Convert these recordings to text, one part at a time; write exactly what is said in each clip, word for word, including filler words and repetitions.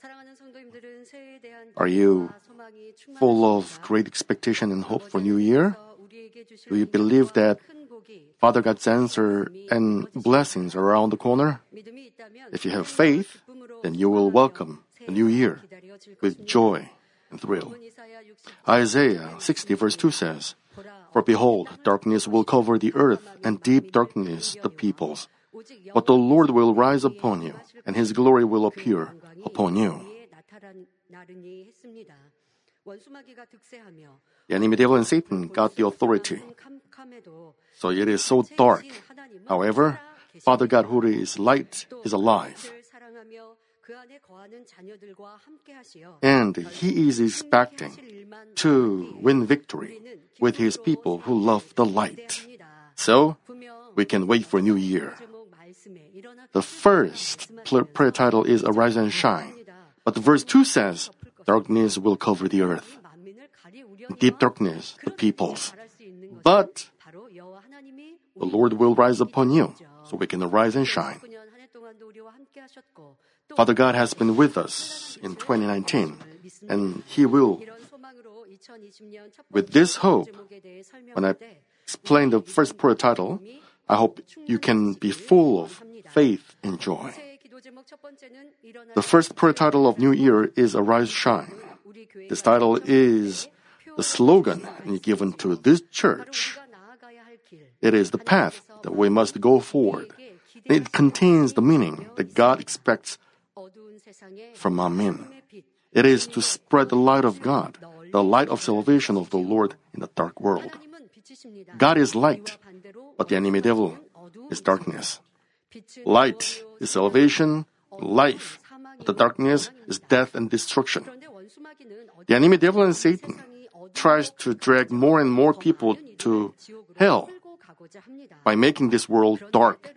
Are you full of great expectation and hope for New Year? Do you believe that Father God's answer and blessings are around the corner? If you have faith, then you will welcome the New Year with joy and thrill. Isaiah sixty verse two says, "For behold, darkness will cover the earth, and deep darkness the peoples. But the Lord will rise upon you, and His glory will appear upon you." The enemy devil and Satan got the authority. So it is so dark. However, Father God, who is light, is alive. And He is expecting to win victory with His people who love the light. So, we can wait for New Year. The first prayer title is Arise and Shine. But verse two says, darkness will cover the earth. Deep darkness, the peoples. But the Lord will rise upon you, so we can arise and shine. Father God has been with us in twenty nineteen, and He will. With this hope, when I explain the first prayer title, I hope you can be full of faith and joy. The first prayer title of New Year is Arise, Shine. This title is the slogan given to this church. It is the path that we must go forward. It contains the meaning that God expects from Amen. It is to spread the light of God, the light of salvation of the Lord in the dark world. God is light, but the enemy devil is darkness. Light is salvation, life, but the darkness is death and destruction. The enemy devil and Satan tries to drag more and more people to hell by making this world dark.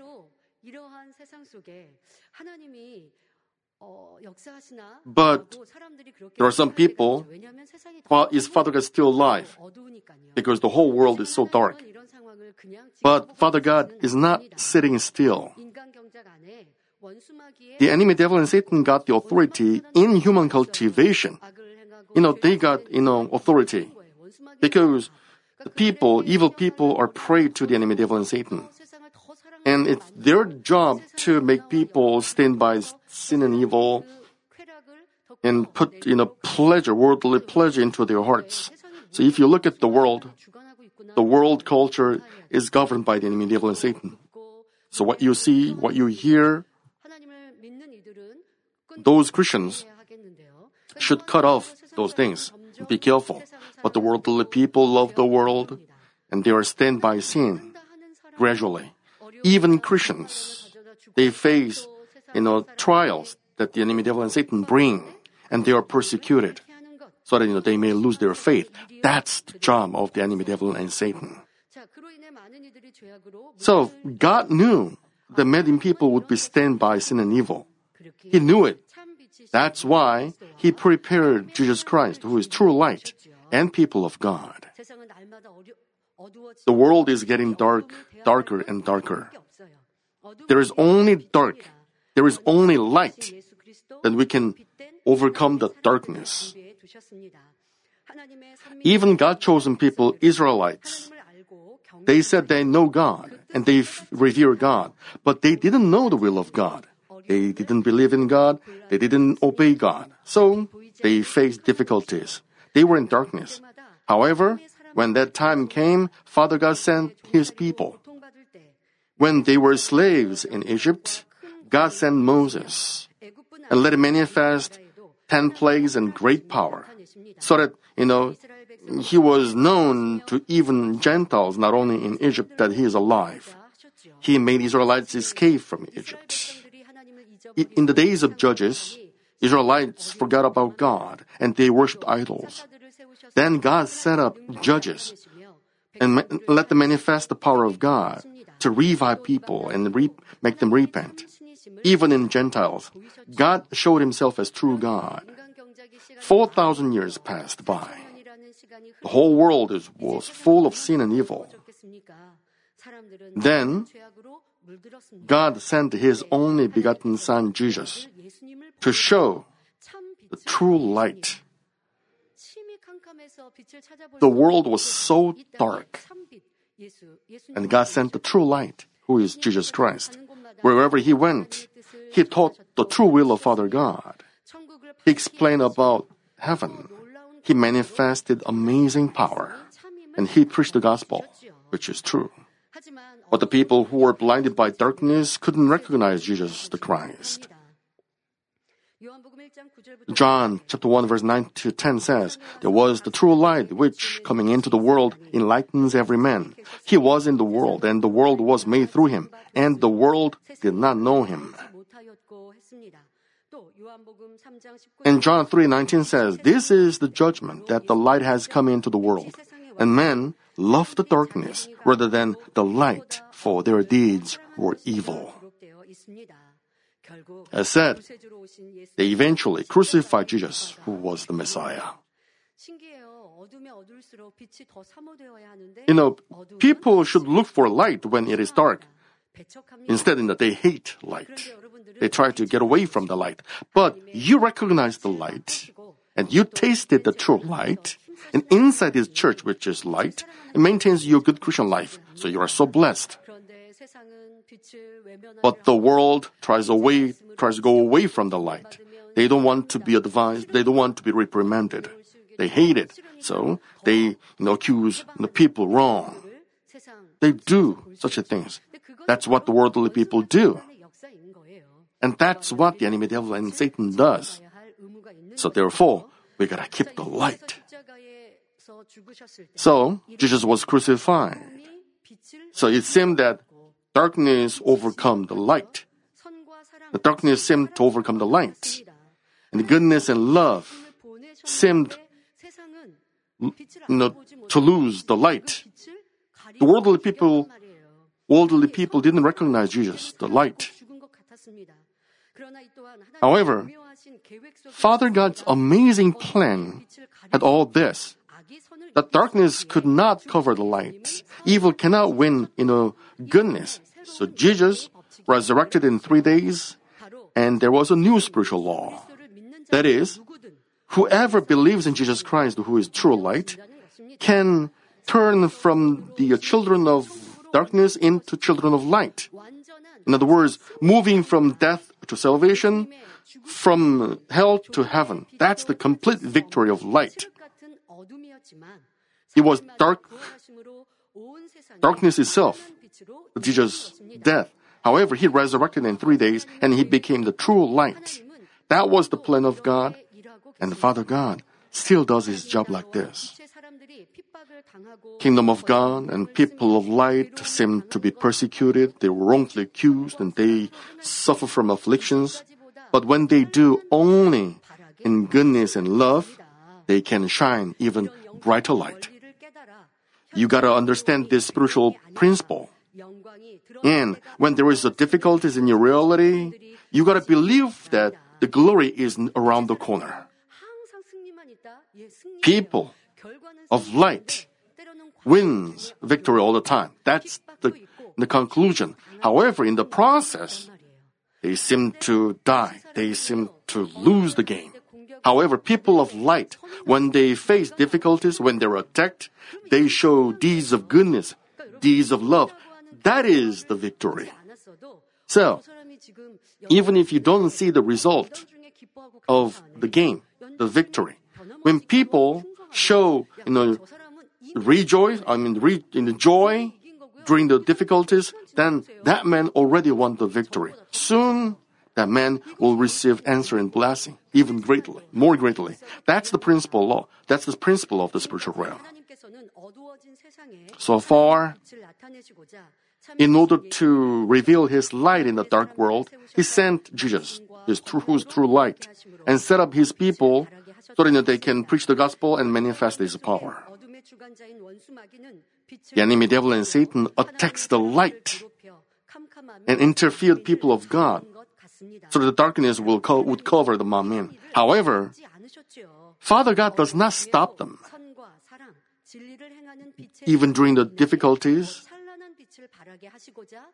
But there are some people, well, is Father God still alive? Because the whole world is so dark. But Father God is not sitting still. The enemy devil and Satan got the authority in human cultivation. You know, they got, you know, authority because the people, evil people, are prey to the enemy devil and Satan. And it's their job to make people stand by sin and evil and put, you know, pleasure, worldly pleasure into their hearts. So if you look at the world, the world culture is governed by the enemy devil and Satan. So what you see, what you hear, those Christians should cut off those things. Be careful. But the worldly people love the world, and they are stand by sin gradually. Even Christians, they face, you know, trials that the enemy devil and Satan bring, and they are persecuted, so that, you know, they may lose their faith. That's the job of the enemy devil and Satan. So God knew that many people would be stand by sin and evil. He knew it. That's why He prepared Jesus Christ, who is true light, and people of God. The world is getting dark, darker and darker. There is only dark. There is only light. Then we can overcome the darkness. Even God-chosen people, Israelites, they said they know God and they revere God, but they didn't know the will of God. They didn't believe in God. They didn't obey God. So they faced difficulties. They were in darkness. However, when that time came, Father God sent His people. When they were slaves in Egypt, God sent Moses and let him manifest ten plagues and great power, so that, you know, he was known to even Gentiles, not only in Egypt, that he is alive. He made Israelites escape from Egypt. In the days of Judges, Israelites forgot about God and they worshipped idols. Then God set up judges and let them manifest the power of God to revive people and re- make them repent. Even in Gentiles, God showed Himself as true God. Four thousand years passed by. The whole world is, was full of sin and evil. Then, God sent His only begotten Son, Jesus, to show the true light. The world was so dark, and God sent the true light, who is Jesus Christ. Wherever he went, he taught the true will of Father God. He explained about heaven. He manifested amazing power, and he preached the gospel, which is true. But the people who were blinded by darkness couldn't recognize Jesus the Christ. John chapter one verse nine to ten says, "There was the true light which, coming into the world, enlightens every man. He was in the world, and the world was made through him, and the world did not know him." And John three nineteen says, "This is the judgment, that the light has come into the world, and men love the darkness rather than the light, for their deeds were evil." As said, they eventually crucified Jesus, who was the Messiah. You know, people should look for light when it is dark. Instead, they hate light. They try to get away from the light. But you recognize the light, and you tasted the true light, and inside this church, which is light, it maintains your good Christian life. So you are so blessed. But the world tries away, tries to go away from the light. They don't want to be advised. They don't want to be reprimanded. They hate it. So they you know, accuse the people wrong. They do such a things. That's what the worldly people do. And that's what the enemy devil and Satan does. So therefore, we gotta keep the light. So Jesus was crucified. So it seemed that darkness overcome the light. The darkness seemed to overcome the light. And the goodness and love seemed you know, to lose the light. The worldly people, worldly people didn't recognize Jesus, the light. However, Father God's amazing plan had all this. That darkness could not cover the light. Evil cannot win in a goodness. So Jesus resurrected in three days, and there was a new spiritual law. That is, whoever believes in Jesus Christ, who is true light, can turn from the children of darkness into children of light. In other words, moving from death to salvation, from hell to heaven. That's the complete victory of light. It was dark, darkness itself, Jesus' death. However, he resurrected in three days and he became the true light. That was the plan of God. And the Father God still does his job like this. Kingdom of God and people of light seem to be persecuted. They were wrongfully accused and they suffer from afflictions. But when they do only in goodness and love, they can shine even brighter light. You gotta understand this spiritual principle. And when there is a difficulties in your reality, you gotta believe that the glory is around the corner. People of light wins victory all the time. That's the, the conclusion. However, in the process, they seem to die. They seem to lose the game. However, people of light, when they face difficulties, when they're attacked, they show deeds of goodness, deeds of love. That is the victory. So, even if you don't see the result of the game, the victory, when people show, you know, rejoice, I mean, re, in the joy during the difficulties, then that man already won the victory. Soon, that man will receive answer and blessing, even greatly, more greatly. That's the principle law. That's the principle of the spiritual realm. So far, in order to reveal his light in the dark world, he sent Jesus, his true, who's true light, and set up his people so that they can preach the gospel and manifest his power. The enemy devil and Satan attacks the light and interfered people of God, so that the darkness will co- would cover the Manmin. However, Father God does not stop them. Even during the difficulties,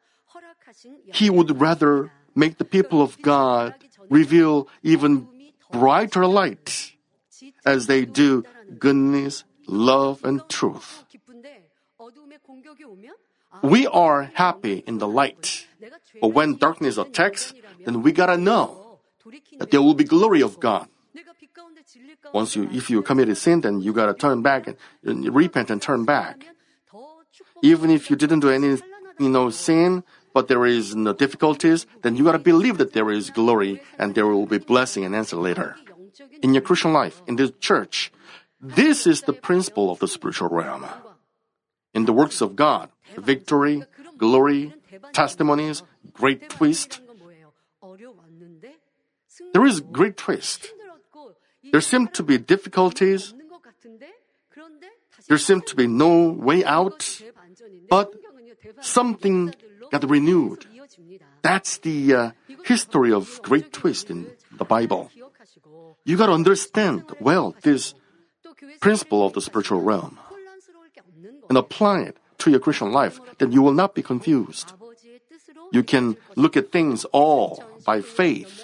He would rather make the people of God reveal even brighter light as they do goodness, love, and truth. We are happy in the light. But when darkness attacks, then we gotta know that there will be glory of God. Once you, if you committed sin, then you gotta turn back and, and repent and turn back. Even if you didn't do any, you know, sin, but there is no difficulties, then you gotta believe that there is glory and there will be blessing and answer later. In your Christian life, in the church, this is the principle of the spiritual realm. In the works of God, victory, glory, testimonies, great twist. There is great twist. There seem to be difficulties. There seem to be no way out. But something got renewed. That's the uh, history of great twist in the Bible. You got to understand well this principle of the spiritual realm and apply it to your Christian life, then you will not be confused. You can look at things all by faith.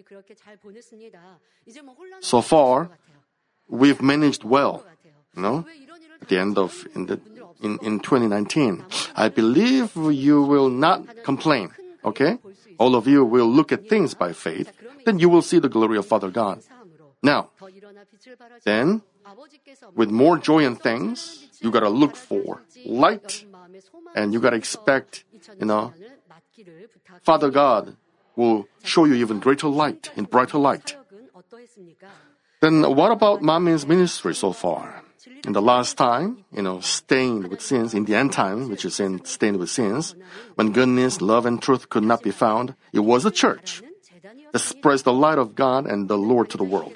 So far, we've managed well, you know, at the end of in the in, in twenty nineteen. I believe you will not complain, okay? All of you will look at things by faith, then you will see the glory of Father God. Now, then, with more joy in things, you gotta look for light, and you gotta expect, you know, Father God will show you even greater light and brighter light. Then what about Mommy's ministry so far? In the last time, you know, stained with sins, in the end time, which is in stained with sins, when goodness, love, and truth could not be found, it was a church that spreads the light of God and the Lord to the world.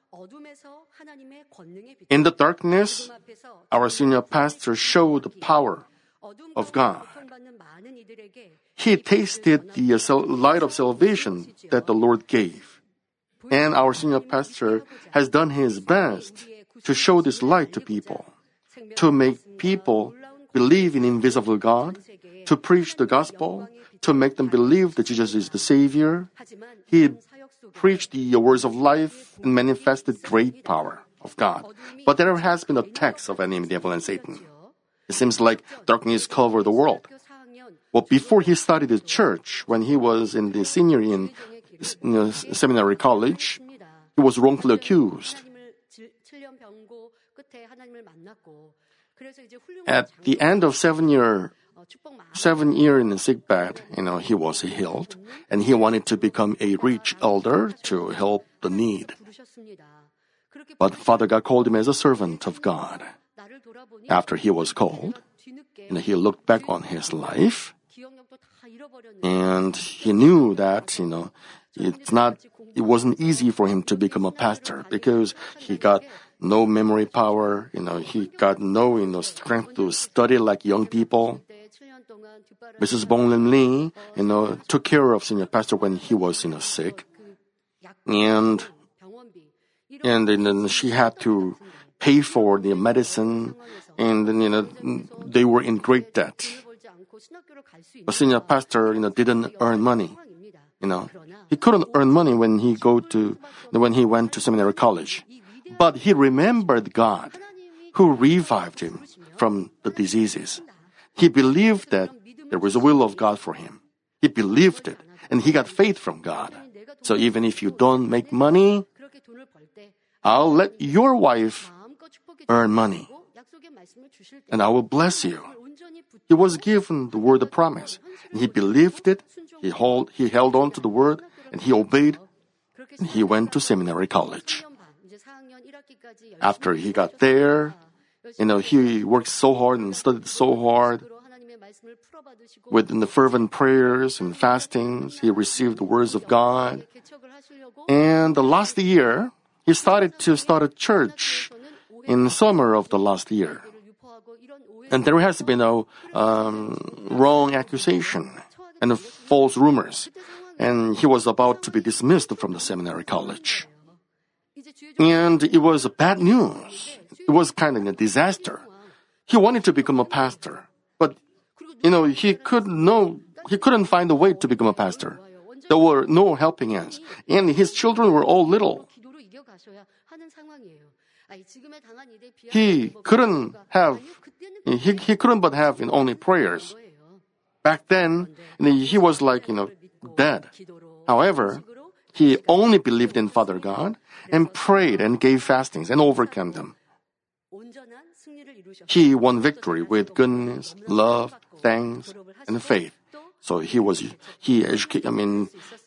In the darkness, our senior pastor showed the power of God. He tasted the light of salvation that the Lord gave. And our senior pastor has done his best to show this light to people, to make people believe in invisible God, to preach the gospel, to make them believe that Jesus is the Savior. He preached the words of life and manifested great power of God. But there has been attacks of enemy, devil, and Satan. It seems like darkness covered the world. Well, before he started the church, when he was in the senior in you know, seminary college, he was wrongfully accused. At the end of seven year, seven year in the sick bed, you know, he was healed, and he wanted to become a rich elder to help the need. But Father God called him as a servant of God. After he was called, you know, he looked back on his life, and he knew that, you know, it's not, it wasn't easy for him to become a pastor because he got no memory power, you know, he got no, you know, strength to study like young people. Missus Bong Lim Lee, you know, took care of senior pastor when he was, you know, sick. And, and then she had to pay for the medicine, and then, you know, they were in great debt. But senior pastor, you know, didn't earn money. You know, he couldn't earn money when he go to, when he went to seminary college. But he remembered God, who revived him from the diseases. He believed that there was a will of God for him. He believed it, and he got faith from God. So even if you don't make money, I'll let your wife earn money, and I will bless you. He was given the word of promise, and he believed it. He hold, he held on to the word, and he obeyed, and he went to seminary college. After he got there, you know, he worked so hard and studied so hard. With the fervent prayers and fastings, he received the words of God. And the last year, he started to start a church in the summer of the last year. And there has been no um, wrong accusation and false rumors. And he was about to be dismissed from the seminary college. And it was bad news. It was kind of a disaster. He wanted to become a pastor, but you know he could no he couldn't find a way to become a pastor. There were no helping hands, and his children were all little. He couldn't have, he, he couldn't but have you know, only prayers. Back then, you know, he was like, you know, dead. However, he only believed in Father God and prayed and gave fastings and overcame them. He won victory with goodness, love, thanks, and faith. So he was, he educated, I mean,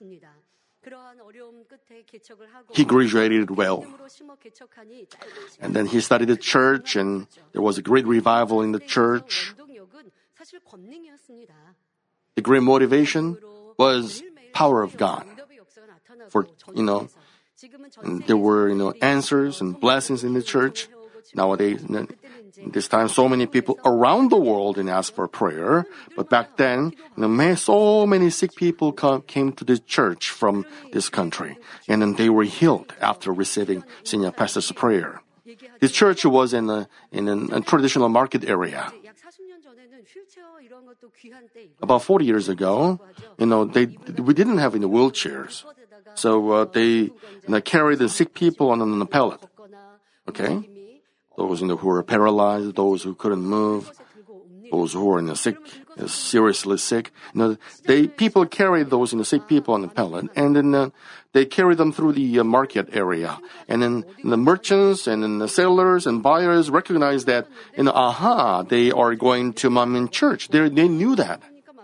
he graduated well. And then he studied at church, and there was a great revival in the church. The great motivation was power of God. For, you know, and there were, you know, answers and blessings in the church. Nowadays, this time, so many people around the world didn't ask for prayer. But back then, you know, so many sick people come, came to the church from this country. And then they were healed after receiving Senior Pastor's prayer. This church was in a, in a, a traditional market area. About forty years ago, you know, they, we didn't have any wheelchairs. So uh, they you know, carried the sick people on, on a pallet. Okay? Those you know, who were paralyzed, those who couldn't move, those who were you know, sick, seriously sick. You know, they people carried those you know, sick people on the pallet, and then uh, they carried them through the uh, market area. And then the merchants and then the sellers and buyers recognized that, you know, aha, they are going to Manmin Church. They they knew that.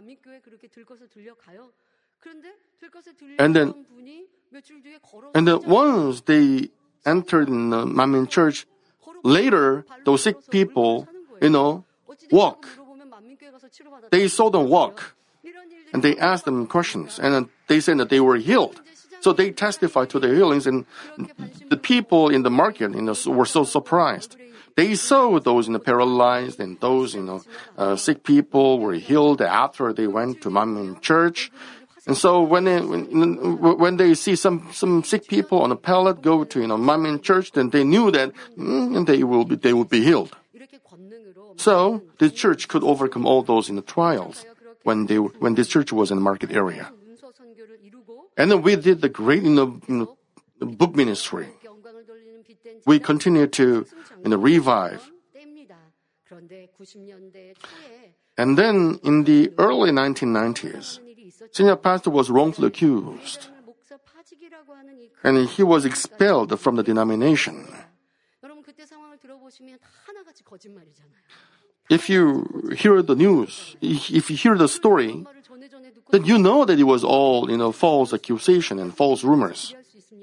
And then, and then once they entered in the Manmin Church, later, those sick people, you know, walk. They saw them walk. And they asked them questions. And they said that they were healed. So they testified to their healings. And the people in the market, you know, were so surprised. They saw those, you know, paralyzed and those, you know, uh, sick people were healed after they went to Manmin Church. And so when they, when, when they see some, some sick people on a pallet go to, you know, Manmin Church, then they knew that mm, they will be, they will be healed. So the church could overcome all those in the trials when they, when this church was in the market area. And then we did the great, you know, you know book ministry. We continue to, you know, revive. And then in the early nineteen nineties, Senior Pastor was wrongfully accused. And he was expelled from the denomination. If you hear the news, if you hear the story, then you know that it was all, you know, false accusation and false rumors.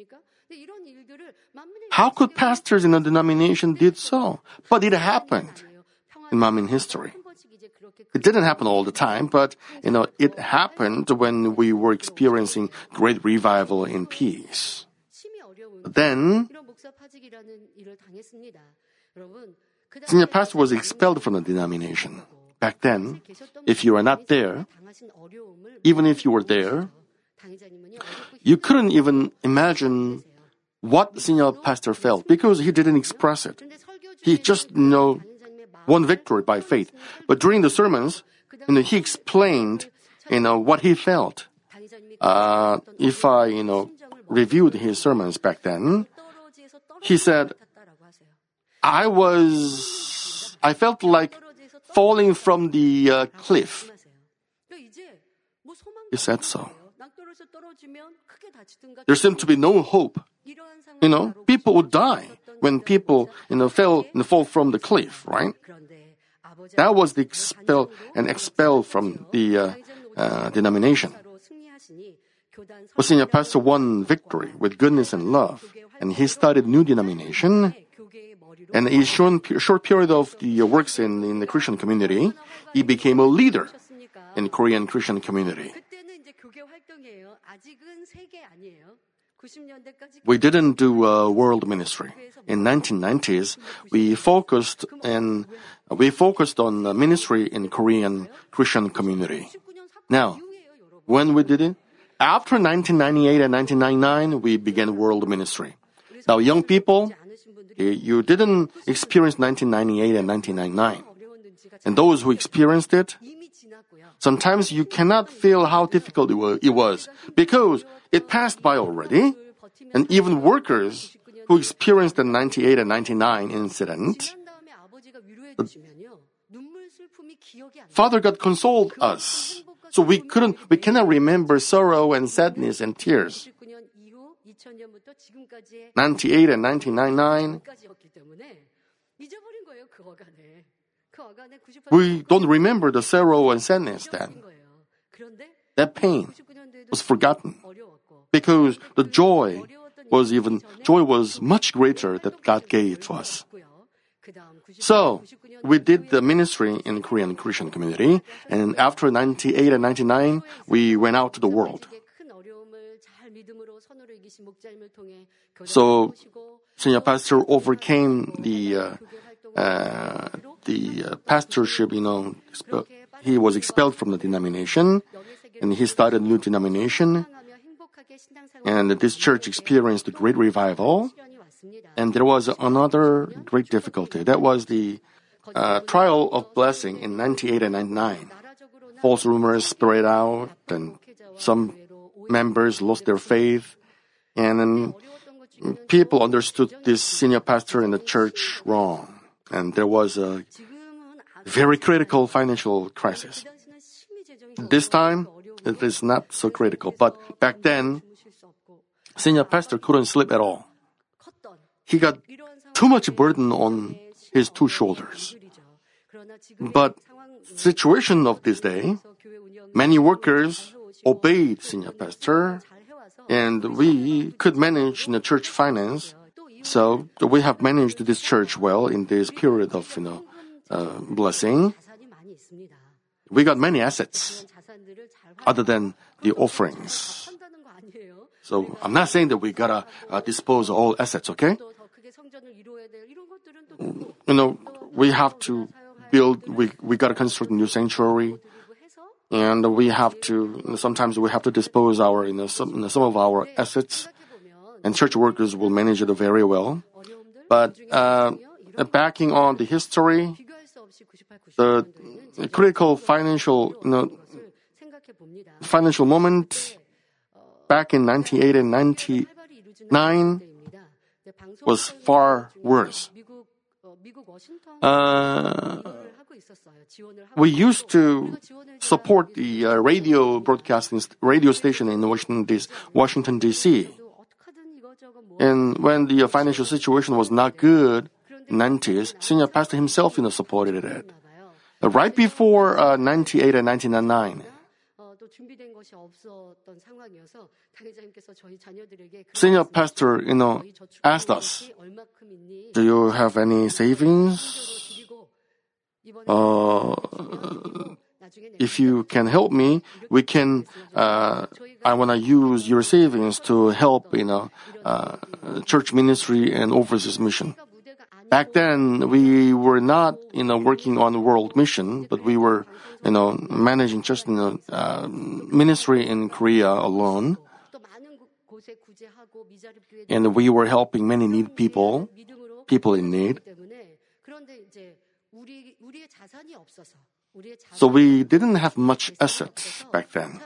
How could pastors in a denomination did so? But it happened in Manmin history. It didn't happen all the time, but, you know, it happened when we were experiencing great revival in peace. Then, Senior Pastor was expelled from the denomination. Back then, if you were not there, even if you were there, you couldn't even imagine what Senior Pastor felt because he didn't express it. He just, you know, won victory by faith. But during the sermons, you know, he explained, you know, what he felt. Uh, if I, you know, reviewed his sermons back then, he said, I was, I felt like falling from the uh, cliff. He said so. There seemed to be no hope. You know, people would die when people, you know, fell and fall from the cliff, right? That was the expel and expelled from the uh, uh, denomination. But Senior Pastor won victory with goodness and love, and he started new denomination. And in a short, short period of the works in, in the Christian community, he became a leader in the Korean Christian community. We didn't do uh, world ministry. In nineteen nineties, we focused and we focused on uh, ministry in Korean Christian community. Now, when we did it, after nineteen ninety-eight and nineteen ninety-nine, we began world ministry. Now, young people, you didn't experience nineteen ninety-eight and nineteen ninety-nine. And those who experienced it, sometimes you cannot feel how difficult it was because it passed by already. And even workers who experienced the ninety-eight and ninety-nine incident, Father God consoled us. So we couldn't, we cannot remember sorrow and sadness and tears. ninety-eight and nineteen ninety-nine, we don't remember the sorrow and sadness then. That pain was forgotten because the joy was even, joy was much greater that God gave to us. So, we did the ministry in Korean Christian community, and after ninety-eight and ninety-nine, we went out to the world. So, senior pastor overcame the uh, uh, the uh, pastorship, you know, he was expelled from the denomination, and he started a new denomination, and this church experienced a great revival. And there was another great difficulty. That was the uh, trial of blessing in ninety-eight and ninety-nine. False rumors spread out, and some members lost their faith. And then people understood this senior pastor in the church wrong. And there was a very critical financial crisis. This time, it is not so critical. But back then, senior pastor couldn't sleep at all. He got too much burden on his two shoulders. But situation of this day, many workers obeyed senior pastor, and we could manage in the church finance. So we have managed this church well in this period of, you know, uh, blessing. We got many assets other than the offerings. So I'm not saying that we gotta uh, dispose of all assets, okay? You know, we have to build, we, we gotta construct a new sanctuary, and we have to, you know, sometimes we have to dispose our, you know, some, you know, some of our assets, and church workers will manage it very well. But uh, backing on the history, the critical financial, you know, financial moment back in ninety-eight and ninety-nine was far worse. Uh, we used to support the uh, radio broadcasting radio station in Washington, Washington D C And when the uh, financial situation was not good in the nineties, senior pastor himself, you know, supported it. Uh, right before uh, ninety-eight and nineteen ninety-nine, senior pastor, you know, asked us, "Do you have any savings? Uh, if you can help me, we can. Uh, I want to use your savings to help, you know, uh, church ministry and overseas mission." Back then, we were not, you know, working on world mission, but we were, you know, managing just, you know, uh, ministry in Korea alone. And we were helping many need people, people in need. So we didn't have much assets back then.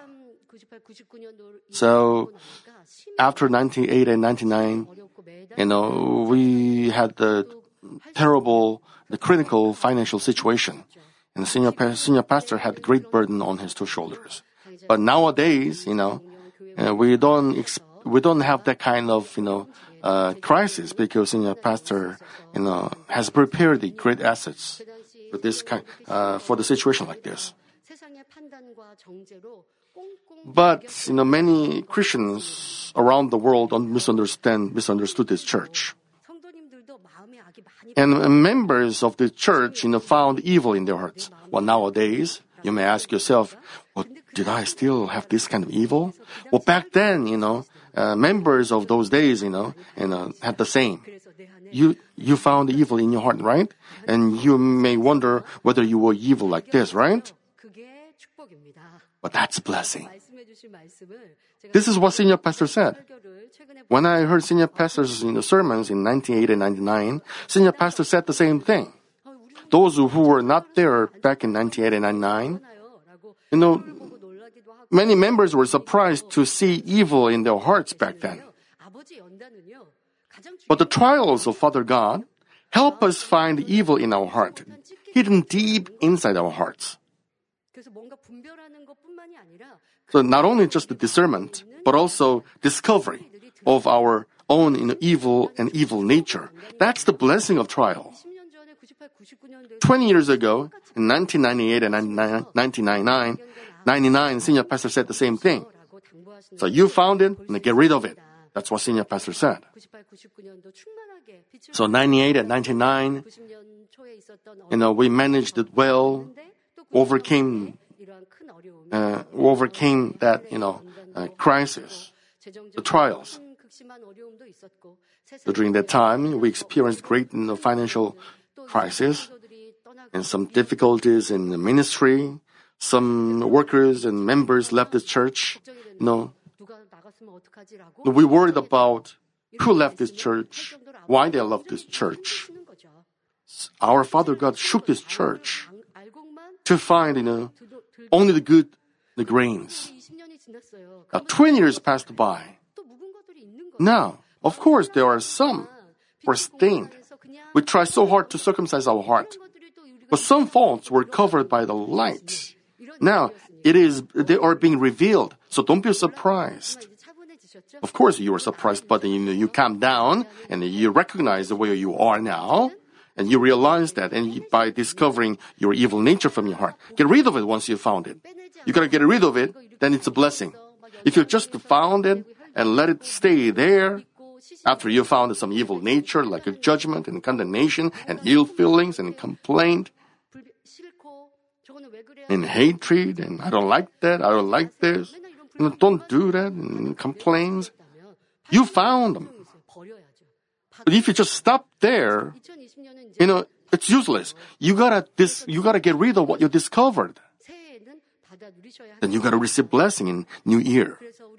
So after ninety-eight and ninety-nine, you know, we had the terrible, the critical financial situation. And the senior, senior pastor had great burden on his two shoulders. But nowadays, you know, uh, we don't ex- we don't have that kind of, you know, uh, crisis because senior pastor, you know, has prepared the great assets for this kind, uh, for the situation like this. But, you know, many Christians around the world don't misunderstand, misunderstood this church. And members of the church, you know, found evil in their hearts. Well, nowadays, you may ask yourself, well, did I still have this kind of evil? Well, back then, you know, uh, members of those days, you know, you know, had the same. You, you found evil in your heart, right? And you may wonder whether you were evil like this, right? But that's blessing. This is what senior pastor said. When I heard senior pastors in the sermons in ninety-eight and ninety-nine, senior pastor said the same thing. Those who were not there back in ninety-eight and ninety-nine, you know, many members were surprised to see evil in their hearts back then. But the trials of Father God help us find evil in our heart, hidden deep inside our hearts. So not only just the discernment, but also discovery of our own you know, evil and evil nature. That's the blessing of trial. twenty years ago, in nineteen ninety-eight and nineteen ninety-nine, ninety-nine, Senior Pastor said the same thing. So you found it, and get rid of it. That's what Senior Pastor said. So ninety-eight and ninety-nine, you know, we managed it well, overcame, uh, overcame that, you know, uh, crisis, the trials. So during that time, we experienced great you know, financial crisis and some difficulties in the ministry. Some workers and members left the church. You know, we worried about who left this church, why they left this church. Our Father God shook this church to find, you know, only the good, the grains. Now, twenty years passed by. Now, of course, there are some who are stained. We try so hard to circumcise our heart, but some faults were covered by the light. Now, it is, they are being revealed, so don't be surprised. Of course, you were surprised, but you know, you calm down and you recognize where you are now, and you realize that, and you, by discovering your evil nature from your heart, get rid of it once you found it. You gotta get rid of it, then it's a blessing. If you just found it and let it stay there, after you found some evil nature like a judgment and condemnation and ill feelings and complaint and hatred and I don't like that, I don't like this, you know, don't do that and complaints, you found them. But if you just stop there, you know, it's useless. You gotta this, you gotta get rid of what you discovered. Then you gotta receive blessing in New Year.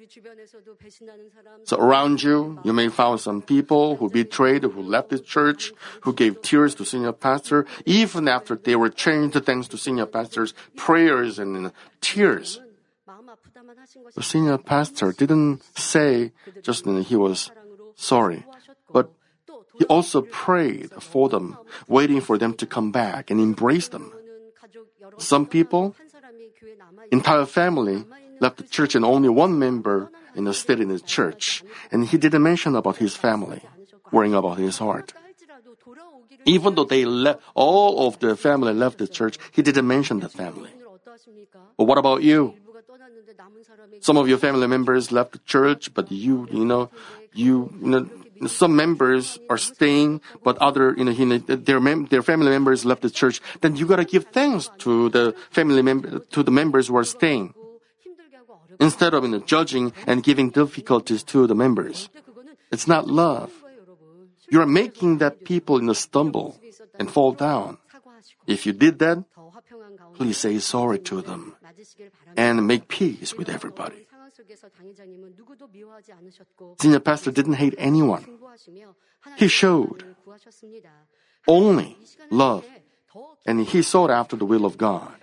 So around you, you may find some people who betrayed, who left the church, who gave tears to senior pastor, even after they were changed thanks to senior pastor's prayers and tears. The senior pastor didn't say just that he was sorry, but he also prayed for them, waiting for them to come back and embrace them. Some people, entire family, left the church and only one member you know, stayed in the church. And he didn't mention about his family, worrying about his heart. Even though they left, all of the family left the church, he didn't mention the family. But what about you? Some of your family members left the church, but you, you know, you, you know, some members are staying, but other, you know, you know their mem- their family members left the church. Then you gotta give thanks to the family member, to the members who are staying, instead of you know, judging and giving difficulties to the members. It's not love. You are making that people you know, stumble and fall down. If you did that, please say sorry to them and make peace with everybody. Senior pastor didn't hate anyone. He showed only love, and he sought after the will of God.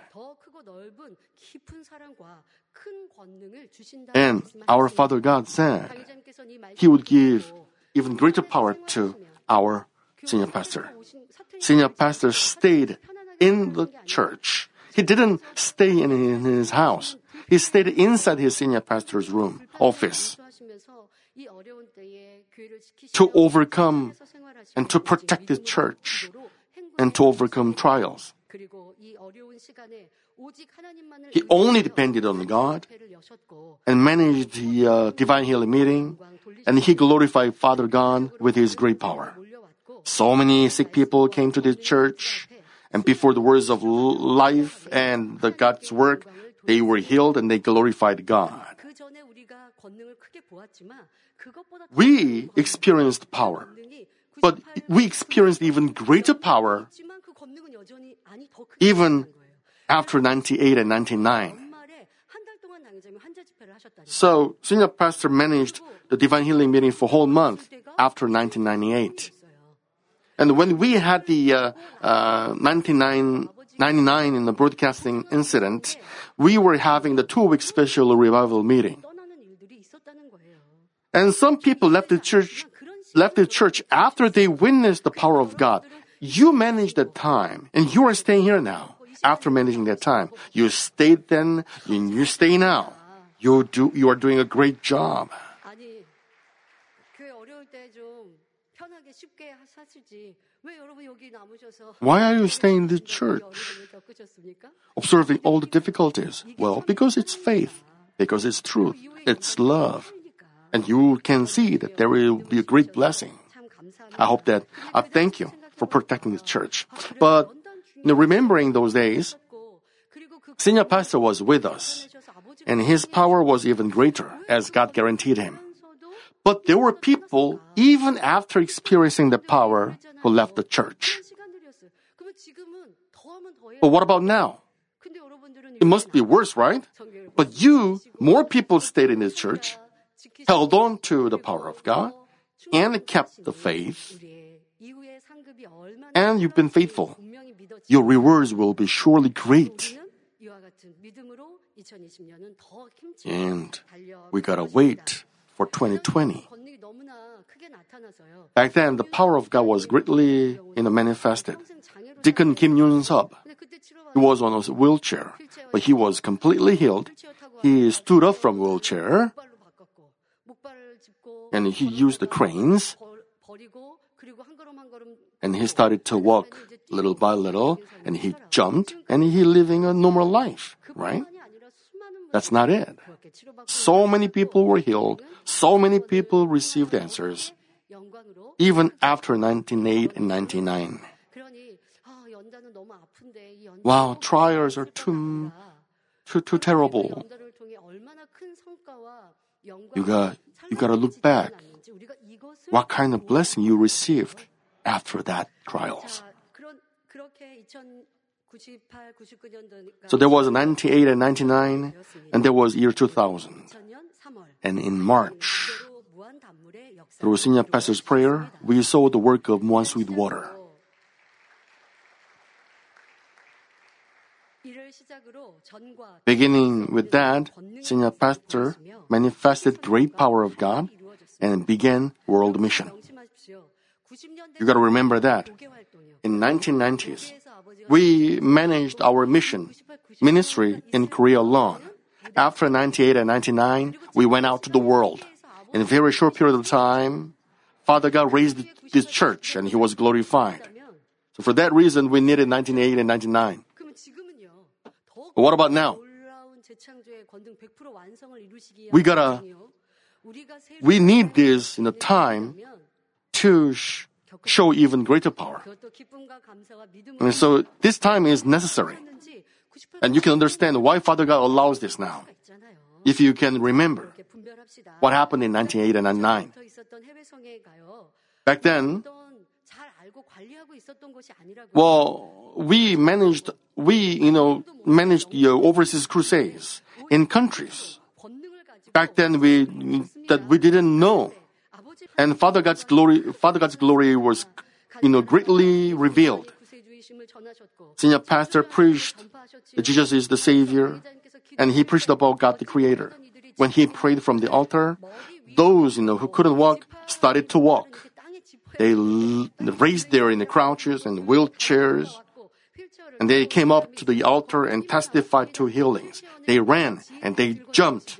And our Father God said He would give even greater power to our senior pastor. Senior pastor stayed in the church. He didn't stay in his house. He stayed inside his senior pastor's room, office, to overcome and to protect the church and to overcome trials. He only depended on God and managed the uh, divine healing meeting, and he glorified Father God with his great power. So many sick people came to the church, and before the words of life and the God's work, they were healed and they glorified God. We experienced power, but we experienced even greater power even after ninety-eight and ninety-nine. So, senior pastor managed the divine healing meeting for a whole month after nineteen ninety-eight. And when we had the uh, uh, ninety-nine in the broadcasting incident, we were having the two-week special revival meeting. And some people left the church left the church after they witnessed the power of God. You managed that time, and you are staying here now. After managing that time, you stayed then, and you stay now. You do. You are doing a great job. 아니, 교회 어려울 때 좀 편하게 쉽게 사시지. 왜 여러분 여기 남으셔서 Why are you staying in the church, 어려움을 겪으셨습니까? observing all the difficulties? Well, because it's faith, because it's truth, it's love, and you can see that there will be a great blessing. 참 감사합니다. I hope that. I thank you for protecting the church. But you know, remembering those days, senior pastor was with us, and his power was even greater as God guaranteed him. But there were people, even after experiencing the power, who left the church. 그러면 지금은 더하면 더해요. But what about now? 근데 여러분들은 It must be worse, right? But you, more people stayed in the church, held on to the power of God, and kept the faith, 이후에 상급이 얼마나 and you've been faithful. 분명히 믿어지고 Your rewards will be surely great. 이와 같은 믿음으로 이천이십 년은 더 힘차게 And 달려 we gotta wait for twenty twenty. 권능이 너무나 크게 나타나서요. Back then, the power of God was greatly you know, manifested. 평생 장애로 Deacon Kim Yun-sub, 근데 그때 치료받 he was on a wheelchair, but he was completely healed. He stood up from wheelchair, 목발로 바꿨고 목발을 짚고 and he used the cranes, 버- 버리고 그리고 한 걸음 한 걸음 and he started to walk little by little, and he jumped, and he living a normal life, right? 그뿐만이 아니라 수많은 분들이 That's not it. 그렇게 치료받고 So many people were healed. So many people received answers, 영광으로 even after nineteen oh eight and ninety-nine. 그러니 아 연단은 너무 아픈데 이 연단 Wow, trials are too, too, too terrible. 연단을 통해 얼마나 큰 성과와 영광 You got, you gotta look back. 우리가 이것을 What kind of blessing you received after that trials. 자, 그런 그렇게 이천구십팔, 구십구 년도니까 So there was ninety-eight and ninety-nine, and there was year two thousand. 이천 년 삼월 And in March, 이대로 무한 단물의 역사 through Senior Pastor's prayer, we saw the work of Muan Sweet Water. 이를 시작으로 전과 Beginning with that, Senior Pastor manifested great power of God and began world mission. 명심하십시오. 구십 년대 You gotta remember that. 교계 활동이요. In nineteen nineties, 교회에서 아버지가 we managed our mission, ministry in Korea alone. After ninety-eight and ninety-nine, we went out to the world. In a very short period of time, Father God raised this church and He was glorified. So for that reason, we needed nineteen eighty and ninety-nine. 그러면 지금은요. 더 But what about now? 놀라운 재창조의 권능 백 퍼센트 완성을 이루시기 We gotta- 위함이요. 우리가 새로운 We need this in a time 하면 to sh- show even greater power. 그것도 기쁨과 감사와 믿음으로 And so this time is necessary. 했는지 구십팔 And you can understand why Father God allows this now. 있잖아요. If you can remember 이렇게 분별합시다. what happened in nineteen eighty and ninety-nine. 부터 있었던 해외 성에 가요. Back then, 어떤 잘 알고 관리하고 있었던 것이 아니라고. well, we managed, we, you know, managed the overseas crusades in countries. 권능을 가지고 Back then, we, that we didn't know. 아버지 And Father God's glory, Father God's glory was, you know, greatly revealed. 구세주의심을 전하셨고 Senior pastor preached that Jesus is the Savior, and he preached about God the Creator. When he prayed from the altar, those, you know, who couldn't walk started to walk. They l- raised there in the crouches and wheelchairs, and they came up to the altar and testified to healings. They ran and they jumped.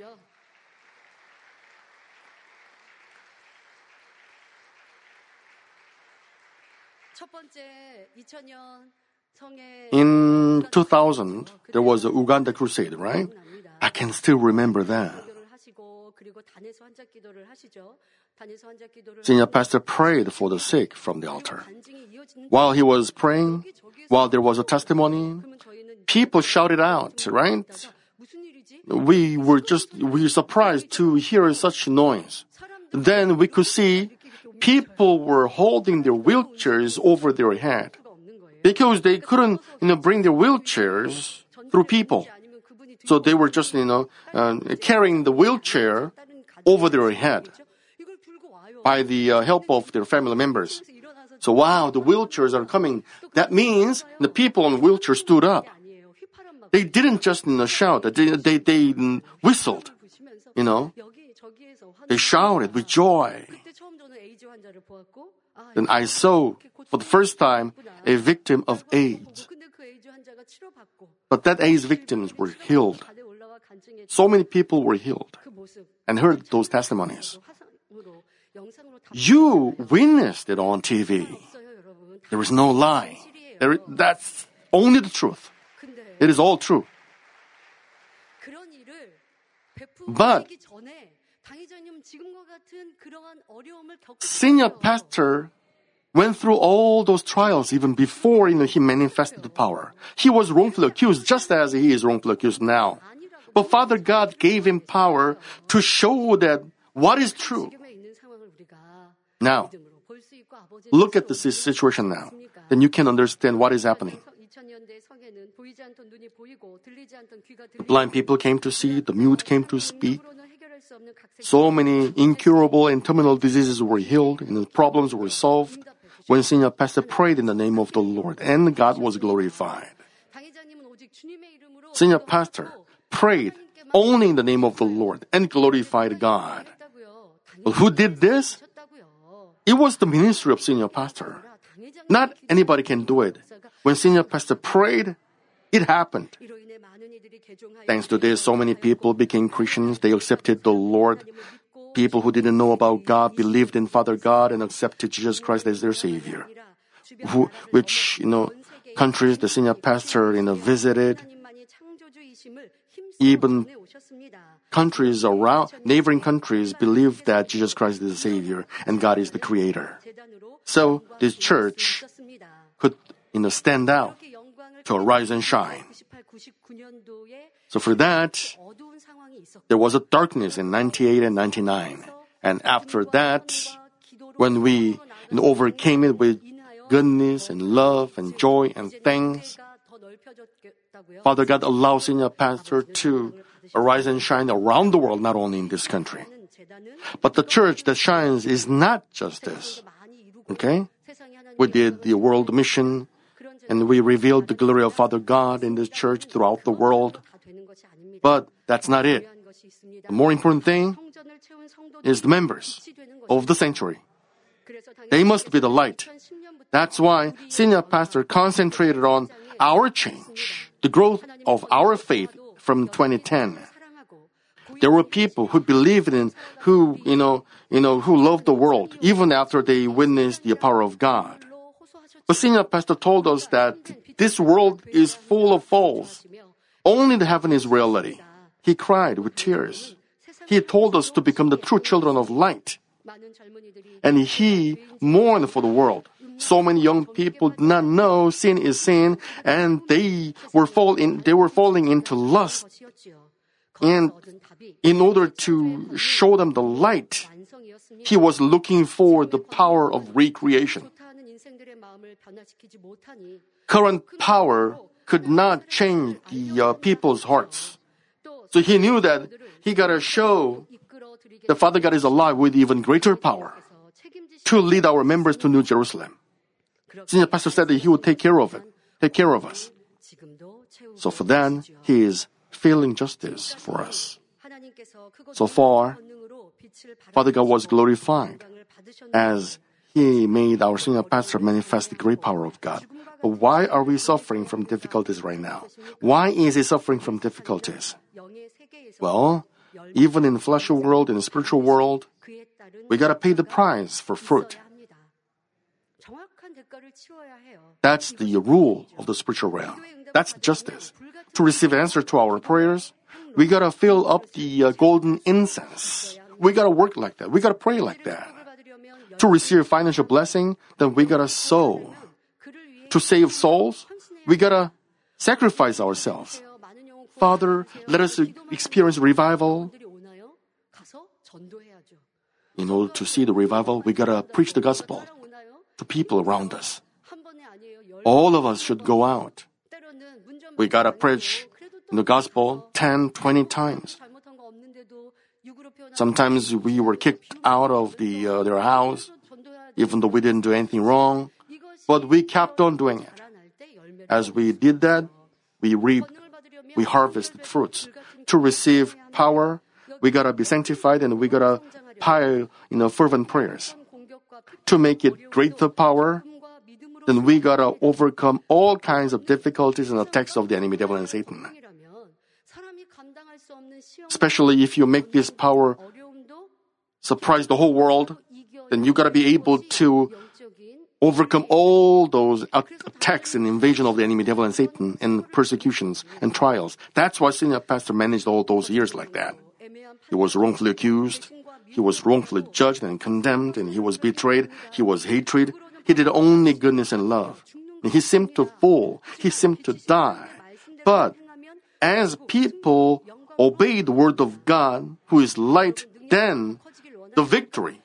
첫 번째 이천 년 성에 In two thousand, there was the Uganda crusade, right? I can still remember that. 기도를 하시고 그리고 단에서 환자 기도를 하시죠. 단에서 환자 기도를 Senior pastor prayed for the sick from the altar. 간증이 이어지는 While he was praying, while there was a testimony, 그러면 저희는 people shouted out, right? 무슨 일이지? We were just, we were surprised to hear such noise. Then we could see people were holding their wheelchairs over their head 없는 거예요. because they couldn't, you know, bring their wheelchairs through people. 아니면 그분이 So they were just, you know, uh, carrying the wheelchair over their head 이걸 들고 와요. by the uh, help of their family members. 그래서 일어나서 So wow, the wheelchairs are coming. That means the people on wheelchairs stood up. 아니에요. 휘파람 막 They didn't just, you know, shout. They, they, they whistled, 부시면서 you know. 여기 저기에서 They shouted with joy. 그때 처음 저는 then I saw for the first time a victim of AIDS. But that AIDS victims were healed. So many people were healed and heard those testimonies. You witnessed it on T V. There is no lie. There, that's only the truth. It is all true. But senior pastor went through all those trials even before you know, he manifested the power. He was wrongfully accused just as he is wrongfully accused now. But Father God gave him power to show that what is true. Now, look at the situation now. Then you can understand what is happening. The blind people came to see, the mute came to speak. So many incurable and terminal diseases were healed, and the problems were solved when senior pastor prayed in the name of the Lord, and God was glorified. Senior pastor prayed only in the name of the Lord and glorified God. Well, who did this? It was the ministry of senior pastor. Not anybody can do it. When senior pastor prayed, it happened. Thanks to this, so many people became Christians. They accepted the Lord. People who didn't know about God believed in Father God and accepted Jesus Christ as their Savior. Who, which, you know, countries the senior pastor, you know, visited. Even countries around, neighboring countries believe that Jesus Christ is the Savior and God is the Creator. So this church could, you know, stand out to arise and shine. So for that, there was a darkness in ninety-eight and ninety-nine. And after that, when we you know, overcame it with goodness and love and joy and thanks, Father God allows senior pastor to arise and shine around the world, not only in this country. But the church that shines is not just this. Okay? We did the world mission, and we revealed the glory of Father God in the church throughout the world. But that's not it. The more important thing is the members of the sanctuary. They must be the light. That's why senior pastor concentrated on our change, the growth of our faith from twenty ten. There were people who believed in, who, you know, you know, who loved the world, even after they witnessed the power of God. But senior pastor told us that this world is full of false. Only the heaven is reality. He cried with tears. He told us to become the true children of light. And he mourned for the world. So many young people did not know sin is sin, and they were falling, they were falling into lust. And in order to show them the light, he was looking for the power of recreation. Current power could not change the uh, people's hearts. So he knew that he got to show that Father God is alive with even greater power to lead our members to New Jerusalem. Senior pastor said that he would take care of it, take care of us. So for that, he is feeling justice for us. So far, Father God was glorified as he made our senior pastor manifest the great power of God. But why are we suffering from difficulties right now? Why is he suffering from difficulties? Well, even in the fleshly world, in the spiritual world, we gotta pay the price for fruit. That's the rule of the spiritual realm. That's justice. To receive answer to our prayers, we gotta fill up the uh, golden incense. We gotta work like that. We gotta pray like that. To receive financial blessing, then we gotta sow. To save souls, we gotta sacrifice ourselves. Father, let us experience revival. In order to see the revival, we gotta preach the gospel to people around us. All of us should go out. We gotta preach the gospel ten, twenty times. Sometimes we were kicked out of the, uh, their house, even though we didn't do anything wrong. But we kept on doing it. As we did that, we reaped, we harvested fruits. To receive power, we gotta be sanctified and we gotta pile, you know, fervent prayers. to make it greater power, then we gotta overcome all kinds of difficulties and attacks of the enemy, devil, and Satan. Especially if you make this power surprise the whole world, then you gotta be able to overcome all those attacks and invasion of the enemy, devil, and Satan, and persecutions and trials. That's why senior pastor managed all those years like that. He was wrongfully accused, he was wrongfully judged and condemned, and he was betrayed, he was hated. He did only goodness and love. He seemed to fall, he seemed to die. But as people obey the word of God, who is light, then the victory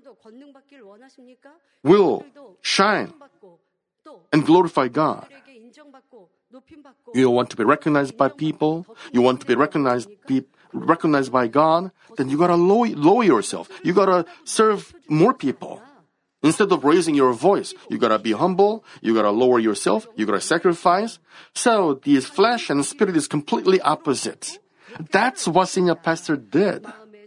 will shine and glorify God. You want to be recognized by people, you want to be recognized be recognized by God, then you gotta lower, lower yourself. You gotta serve more people. Instead of raising your voice, you gotta be humble, you gotta lower yourself, you gotta sacrifice. So this flesh and spirit is completely opposite. That's what senior pastor did.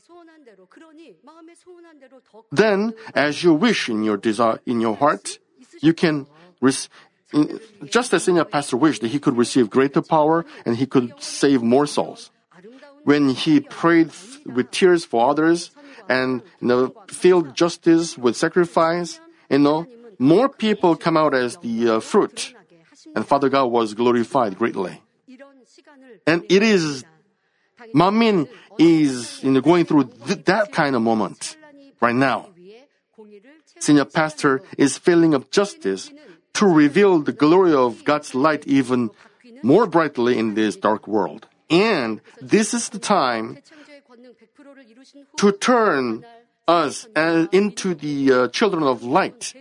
Then, as you wish in your desire, in your heart, you can, res- in, just as senior pastor wished that he could receive greater power and he could save more souls. When he prayed f- with tears for others and you know, filled justice with sacrifice, you know, more people come out as the uh, fruit, and Father God was glorified greatly. And it is, Manmin is you know, going through th- that kind of moment right now. Senior pastor is filling up justice to reveal the glory of God's light even more brightly in this dark world. And this is the time to turn us uh, into the uh, children of light.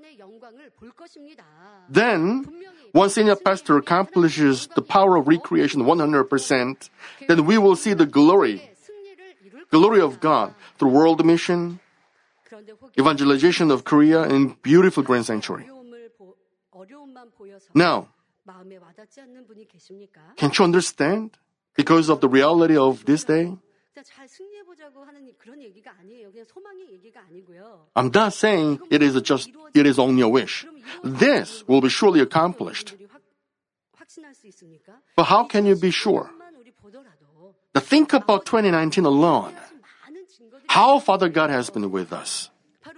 Then, once senior pastor accomplishes the power of recreation one hundred percent, then we will see the glory, glory of God through world mission, evangelization of Korea, and beautiful grand sanctuary. Now, can't you understand? Because of the reality of this day? I'm not saying it is just, it is only a wish. This will be surely accomplished. But how can you be sure? Now think about twenty nineteen alone. How Father God has been with us.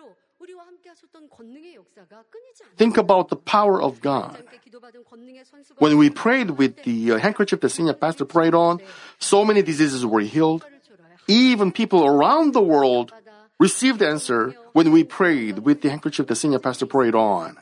Think about the power of God. When we prayed with the uh, handkerchief the senior pastor prayed on, so many diseases were healed. Even people around the world received answer when we prayed with the handkerchief the senior pastor prayed on.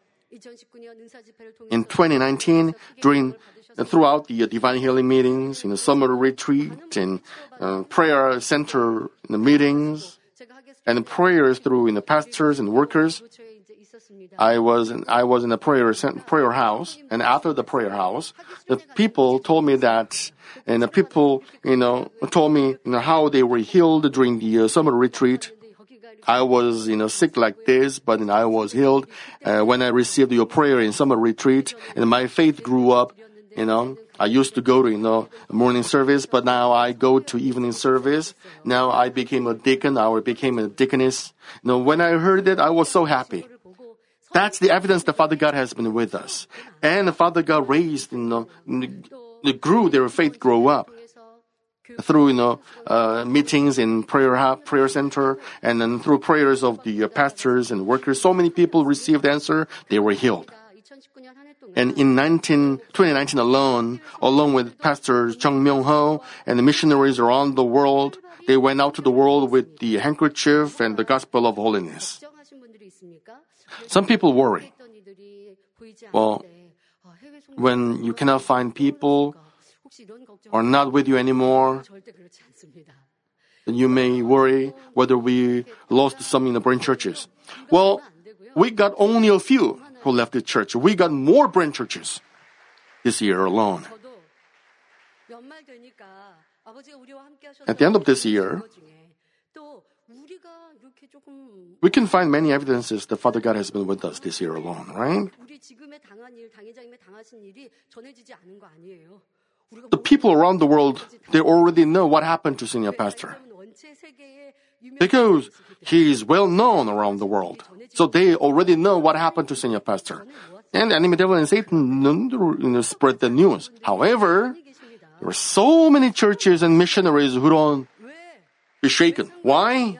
In twenty nineteen, during uh, throughout the uh, divine healing meetings, in the summer retreat, in uh, prayer center in the meetings, and prayers through in the pastors and workers, I was in, I was in a prayer prayer house, and after the prayer house, the people told me that, and the people you know told me you know how they were healed during the uh, summer retreat. I was you know sick like this, but then I was healed uh, when I received your prayer in summer retreat, and my faith grew up. You know, I used to go to you know morning service, but now I go to evening service. Now I became a deacon. I became a deaconess. You know, when I heard it, I was so happy. That's the evidence that Father God has been with us. And Father God raised, you know, grew their faith grow up through, you know, uh, meetings in prayer hub, prayer center, and then through prayers of the uh, pastors and workers. So many people received answer. They were healed. And in twenty nineteen alone, along with Pastor Chung Myung-ho and the missionaries around the world, they went out to the world with the handkerchief and the gospel of holiness. Some people worry. Well, when you cannot find people or not with you anymore, then you may worry whether we lost some in the branch churches. Well, we got only a few who left the church. We got more branch churches this year alone. At the end of this year, we can find many evidences that Father God has been with us this year alone, right? The people around the world, they already know what happened to senior pastor. because he is well known around the world. So they already know what happened to senior pastor. And the enemy devil and Satan you know, spread the news. However, there are so many churches and missionaries who don't be shaken. Why?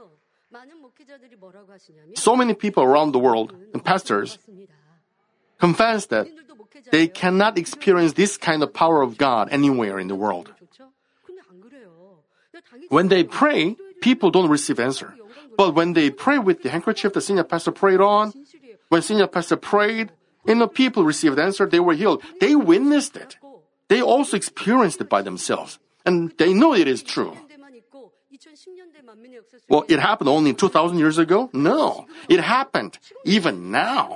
So many people around the world and pastors confess that they cannot experience this kind of power of God anywhere in the world. When they pray, people don't receive answer. But when they pray with the handkerchief the senior pastor prayed on, when senior pastor prayed, you know, people received answer, they were healed. They witnessed it. They also experienced it by themselves. And they know it is true. Well, it happened only two thousand years ago? No. It happened even now.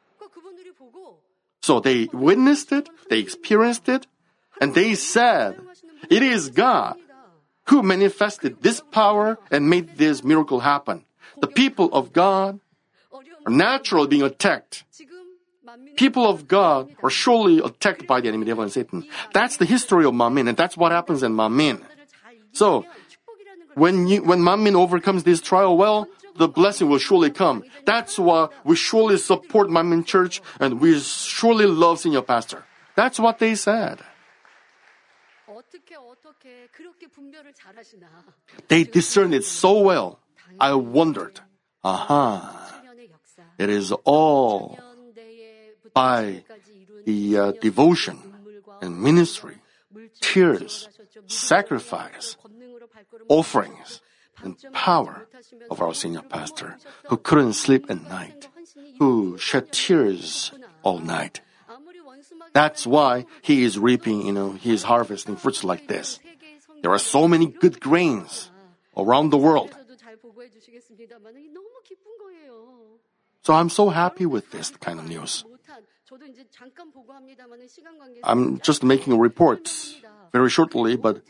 So they witnessed it, they experienced it, and they said, it is God who manifested this power and made this miracle happen. The people of God are naturally being attacked. People of God are surely attacked by the enemy devil and Satan. That's the history of Manmin, and that's what happens in Manmin. So, when you, when Manmin overcomes this trial, well, the blessing will surely come. That's why we surely support Manmin Church, and we surely love senior pastor. That's what they said. They discerned it so well. I wondered, aha, it is all by the uh, devotion and ministry, tears, sacrifice, offerings, and power of our senior pastor, who couldn't sleep at night, who shed tears all night. That's why he is reaping, you know, he is harvesting fruits like this. There are so many good grains around the world. So I'm so happy with this kind of news. I'm just making a report very shortly, but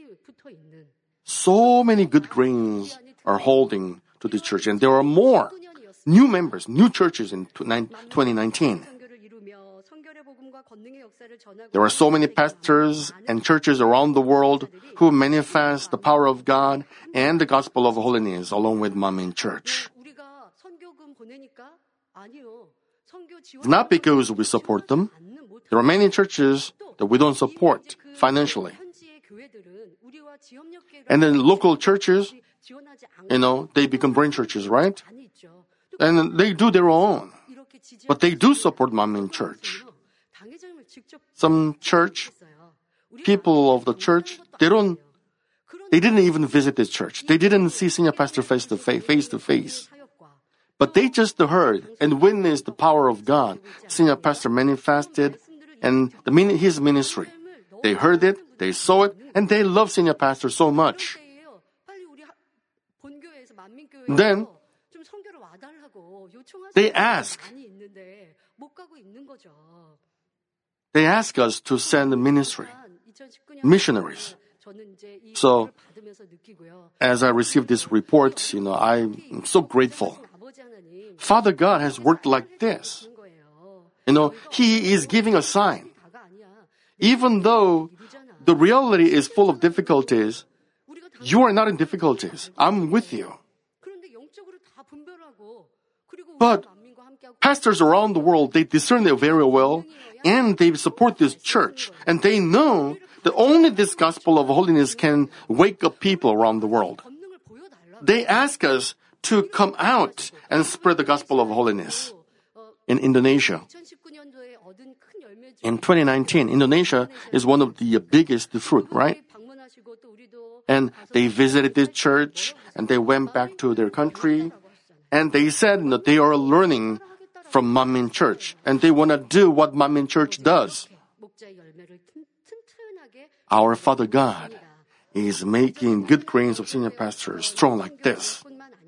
so many good grains are holding to the church, and there are more new members, new churches in twenty nineteen. There are so many pastors and churches around the world who manifest the power of God and the gospel of holiness along with Manmin Church. It's not because we support them. There are many churches that we don't support financially. And then local churches, you know, they become brain churches, right? And they do their own. But they do support Manmin Church. Some church, people of the church, they don't, they didn't even visit this church. They didn't see senior pastor face to face, face to face. But they just heard and witnessed the power of God. Senior pastor manifested and the his ministry. They heard it, they saw it, and they love senior pastor so much. Then they ask, they ask us to send a ministry, missionaries. So, as I received this report, you know, I'm so grateful. Father God has worked like this. You know, He is giving a sign. Even though the reality is full of difficulties, you are not in difficulties. I'm with you. But pastors around the world, they discern it very well, and they support this church, and they know that only this gospel of holiness can wake up people around the world. They ask us to come out and spread the gospel of holiness in Indonesia. In twenty nineteen, Indonesia is one of the biggest fruit, right? And they visited this church, and they went back to their country, and they said that they are learning from Manmin Church, and they want to do what Manmin Church does. Our Father God is making good grains of senior pastors strong like this.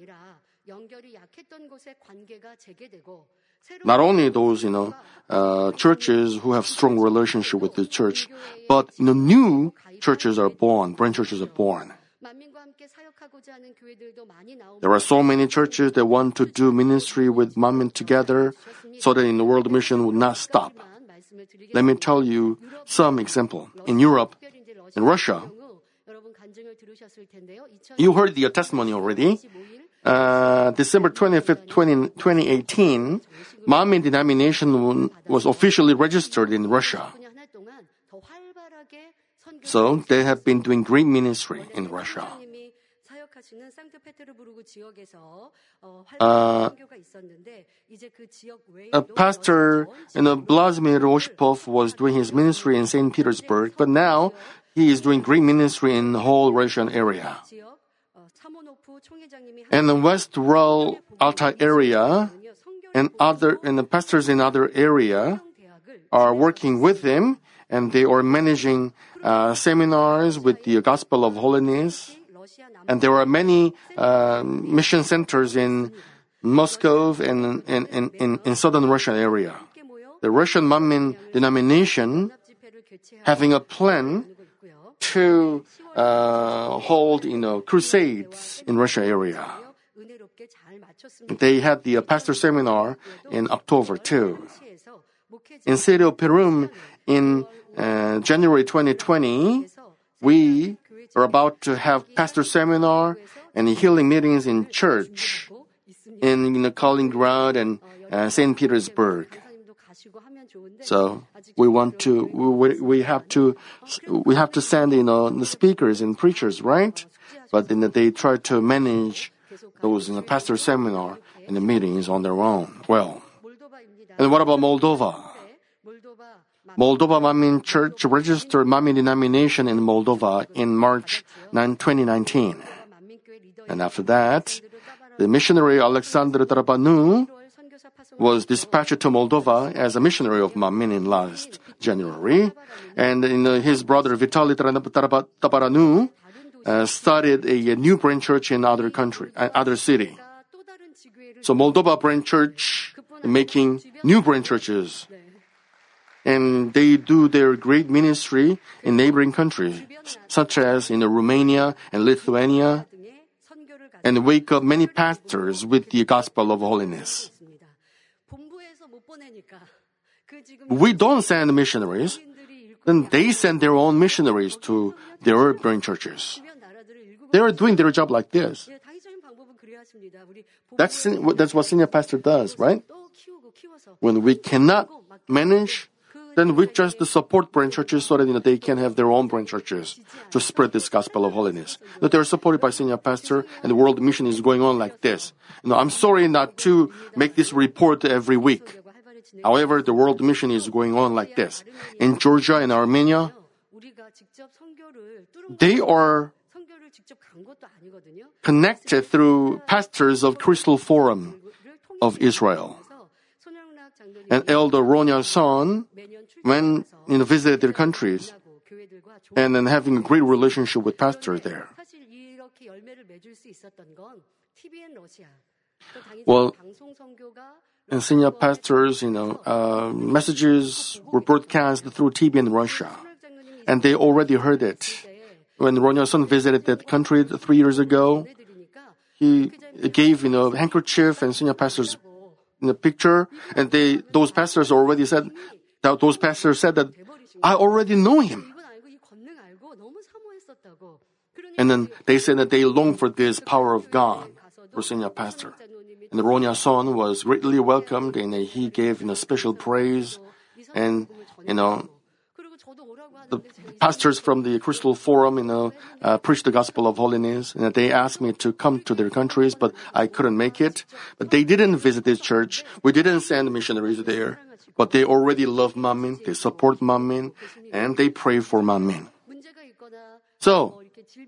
Not only those, you know, uh, churches who have strong relationship with the church, but you know, new churches are born, branch churches are born. There are so many churches that want to do ministry with Manmin together so that in the world mission would not stop. Let me tell you some example. In Europe, in Russia, You heard the testimony already. Uh, December twenty-fifth, twenty eighteen, Manmin denomination was officially registered in Russia. So they have been doing great ministry in Russia. Uh, a pastor, you know, Vladimir Oshipov was doing his ministry in Saint Petersburg, but now he is doing great ministry in the whole Russian area. And the West Ural Altai area and other and the pastors in other area are working with him, and they are managing uh, seminars with the Gospel of Holiness. And there are many uh, mission centers in Moscow and in, in, in, in southern Russian area. The Russian Manmin denomination having a plan to uh, hold, you know, crusades in Russia area. They had the uh, pastor seminar in October too. In Serio Perum in uh, January twenty twenty, we are about to have pastor seminar and healing meetings in church in, in the Kaliningrad and uh, Saint Petersburg. So we want to, we, we have to, we have to send, you know, the speakers and preachers, right? But then they try to manage those in the pastor seminar and the meetings on their own. Well, and what about Moldova? Moldova Manmin Church registered Manmin denomination in Moldova in March ninth, twenty nineteen. And after that, the missionary Alexander Tarabanu was dispatched to Moldova as a missionary of Manmin in last January. And in, uh, his brother Vitaly Tabaranu uh, started a, a new branch church in other country, uh, other city. So Moldova branch church making new branch churches. And they do their great ministry in neighboring countries, such as in Romania and Lithuania, and wake up many pastors with the Gospel of Holiness. We don't send missionaries, then they send their own missionaries to their branch churches. They are doing their job like this. That's, that's what senior pastor does, right? When we cannot manage, then we just support branch churches so that, you know, they can have their own branch churches to spread this gospel of holiness. That they're supported by senior pastor, and the world mission is going on like this. You know, I'm sorry not to make this report every week. However, the world mission is going on like this. In Georgia and Armenia, they are connected through pastors of Crystal Forum of Israel. And Elder Ronya Son, when, you know, visited their countries, and then having a great relationship with pastors there. Well, and senior pastors, you know, uh, messages were broadcast through T V in Russia, and they already heard it. When Ronya Son visited that country three years ago, he gave, you know, handkerchief and senior pastors in the picture, and they, those pastors already said, that those pastors said that, I already know him. And then they said that they long for this power of God for senior pastor. And the Ronya Son was greatly welcomed, and he gave, you know, special praise. And, you know, the pastors from the Crystal Forum, you know, uh, preached the gospel of holiness. And they asked me to come to their countries, but I couldn't make it. But they didn't visit this church. We didn't send missionaries there. But they already love Manmin. They support Manmin, and they pray for Manmin. So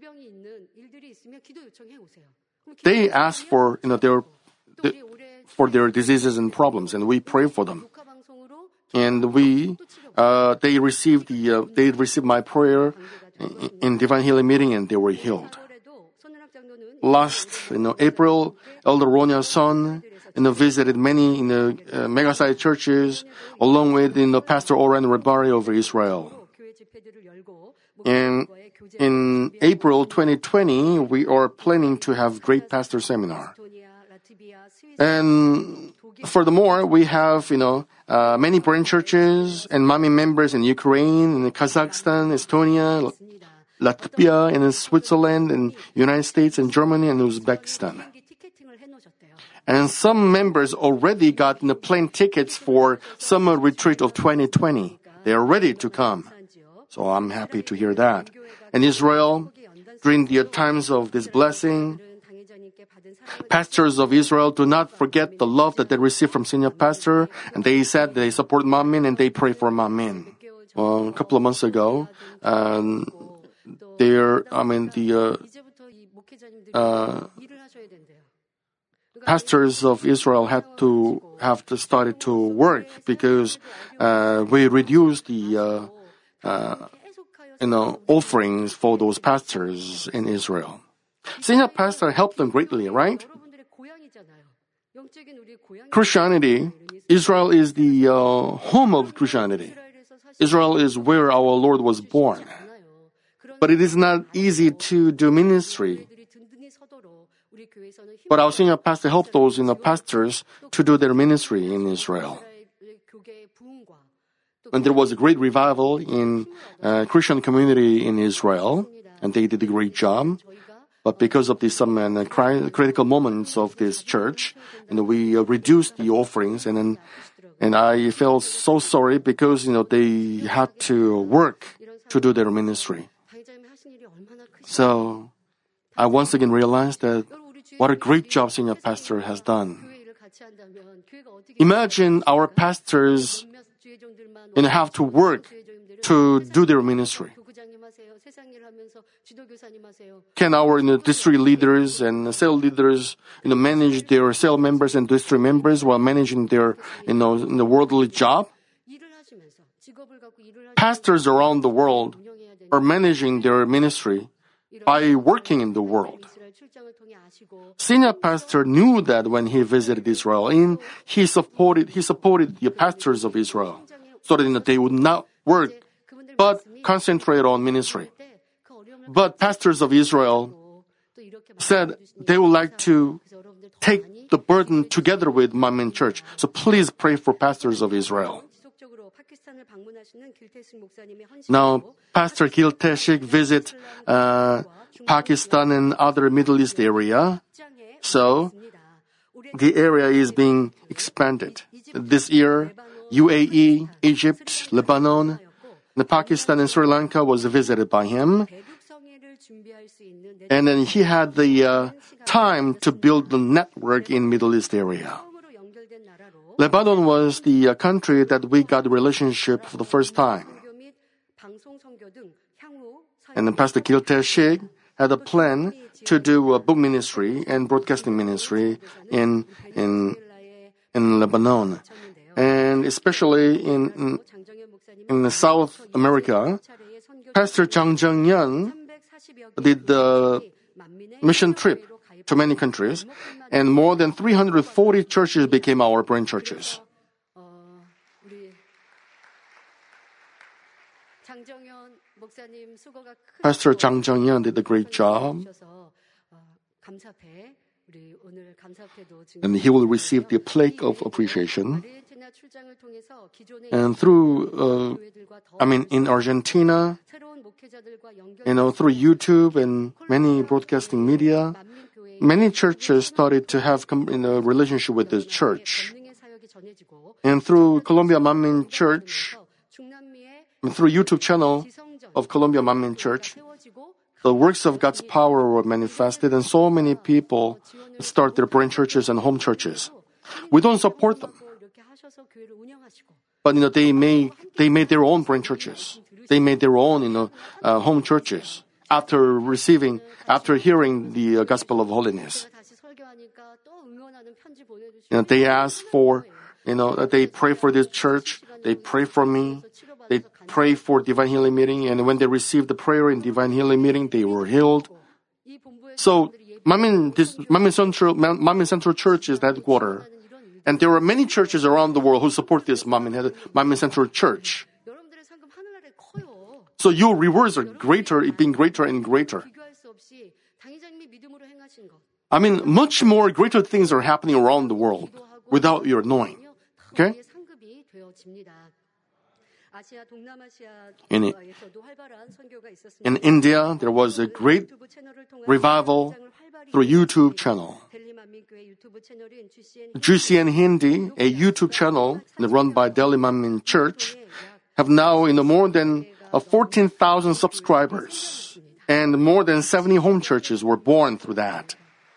they ask for, you know, their the, for their diseases and problems, and we pray for them. And we, uh, they received the, uh, they received my prayer in, in divine healing meeting, and they were healed. Last, you know, April, Elder Ronya Son, you know, visited many, you know, uh, mega-site churches, along with, you know, Pastor Oren Rabari over Israel. And in April twenty twenty, we are planning to have great pastor seminar. And furthermore, we have, you know, uh, many branch churches and Manmin members in Ukraine, in Kazakhstan, Estonia, Latvia, and in Switzerland, and United States, and Germany, and Uzbekistan. And some members already got the plane tickets for summer retreat of twenty twenty. They are ready to come. So I'm happy to hear that. In Israel, during the times of this blessing, pastors of Israel do not forget the love that they receive from senior pastor, and they said they support Manmin and they pray for Manmin. Well, a couple of months ago, um, there, I mean, the uh, uh, pastors of Israel had to have to started to work because uh, we reduced the uh, uh, you know offerings for those pastors in Israel. Senior pastor helped them greatly, right? Christianity, Israel is the uh, home of Christianity. Israel is where our Lord was born. But it is not easy to do ministry. But our senior pastor helped those you know, pastors to do their ministry in Israel. And there was a great revival in uh, Christian community in Israel, and they did a great job. But because of these some uh, cri- critical moments of this church, you know, we uh, reduced the offerings, and then, and I felt so sorry because you know they had to work to do their ministry. So I once again realized that what a great job senior pastor has done. Imagine our pastors you know, have to work to do their ministry. Can our you know, district leaders and cell leaders you know, manage their cell members and district members while managing their you know, in the worldly job? Pastors around the world are managing their ministry by working in the world. Senior pastor knew that when he visited Israel, and he supported he supported the pastors of Israel so that they would not work but concentrate on ministry. But pastors of Israel said they would like to take the burden together with Manmin Church. So please pray for pastors of Israel. Now, Pastor Gilteshik visit uh, Pakistan and other Middle East area. So the area is being expanded. This year, U A E, Egypt, Lebanon, the Pakistan and Sri Lanka was visited by him. And then he had the uh, time to build the network in Middle East area. Lebanon was the uh, country that we got a relationship for the first time. And then Pastor Gilteshik had a plan to do a book ministry and broadcasting ministry in in in Lebanon, and especially in in, in South America. Pastor Jang Jung-yeon did the mission trip to many countries, and more than three hundred forty churches became our branch churches. Pastor Jang Jung-yeon did a great job, and he will receive the plaque of appreciation. And through, uh, I mean, in Argentina, you know, through YouTube and many broadcasting media, many churches started to have you know, relationship with the church. And through Columbia Manmin Church, through YouTube channel of Columbia Manmin Church, the works of God's power were manifested, and so many people start their branch churches and home churches. We don't support them, but you know they made they made their own branch churches. They made their own you know uh, home churches after receiving after hearing the uh, gospel of holiness. You know, they ask for you know they pray for this church. They pray for me. They pray for divine healing meeting, and when they received the prayer in divine healing meeting, they were healed. So, Manmin, this Manmin Central, Manmin Central Church is the headquarters, and there are many churches around the world who support this Manmin, Manmin Central Church. So your rewards are greater, being greater and greater. I mean, much more greater things are happening around the world without your knowing. Okay? In, in India, there was a great revival through YouTube channel. G C N Hindi, a YouTube channel run by Delhi Manmin Church, have now you know, more than uh, fourteen thousand subscribers, and more than seventy home churches were born through that.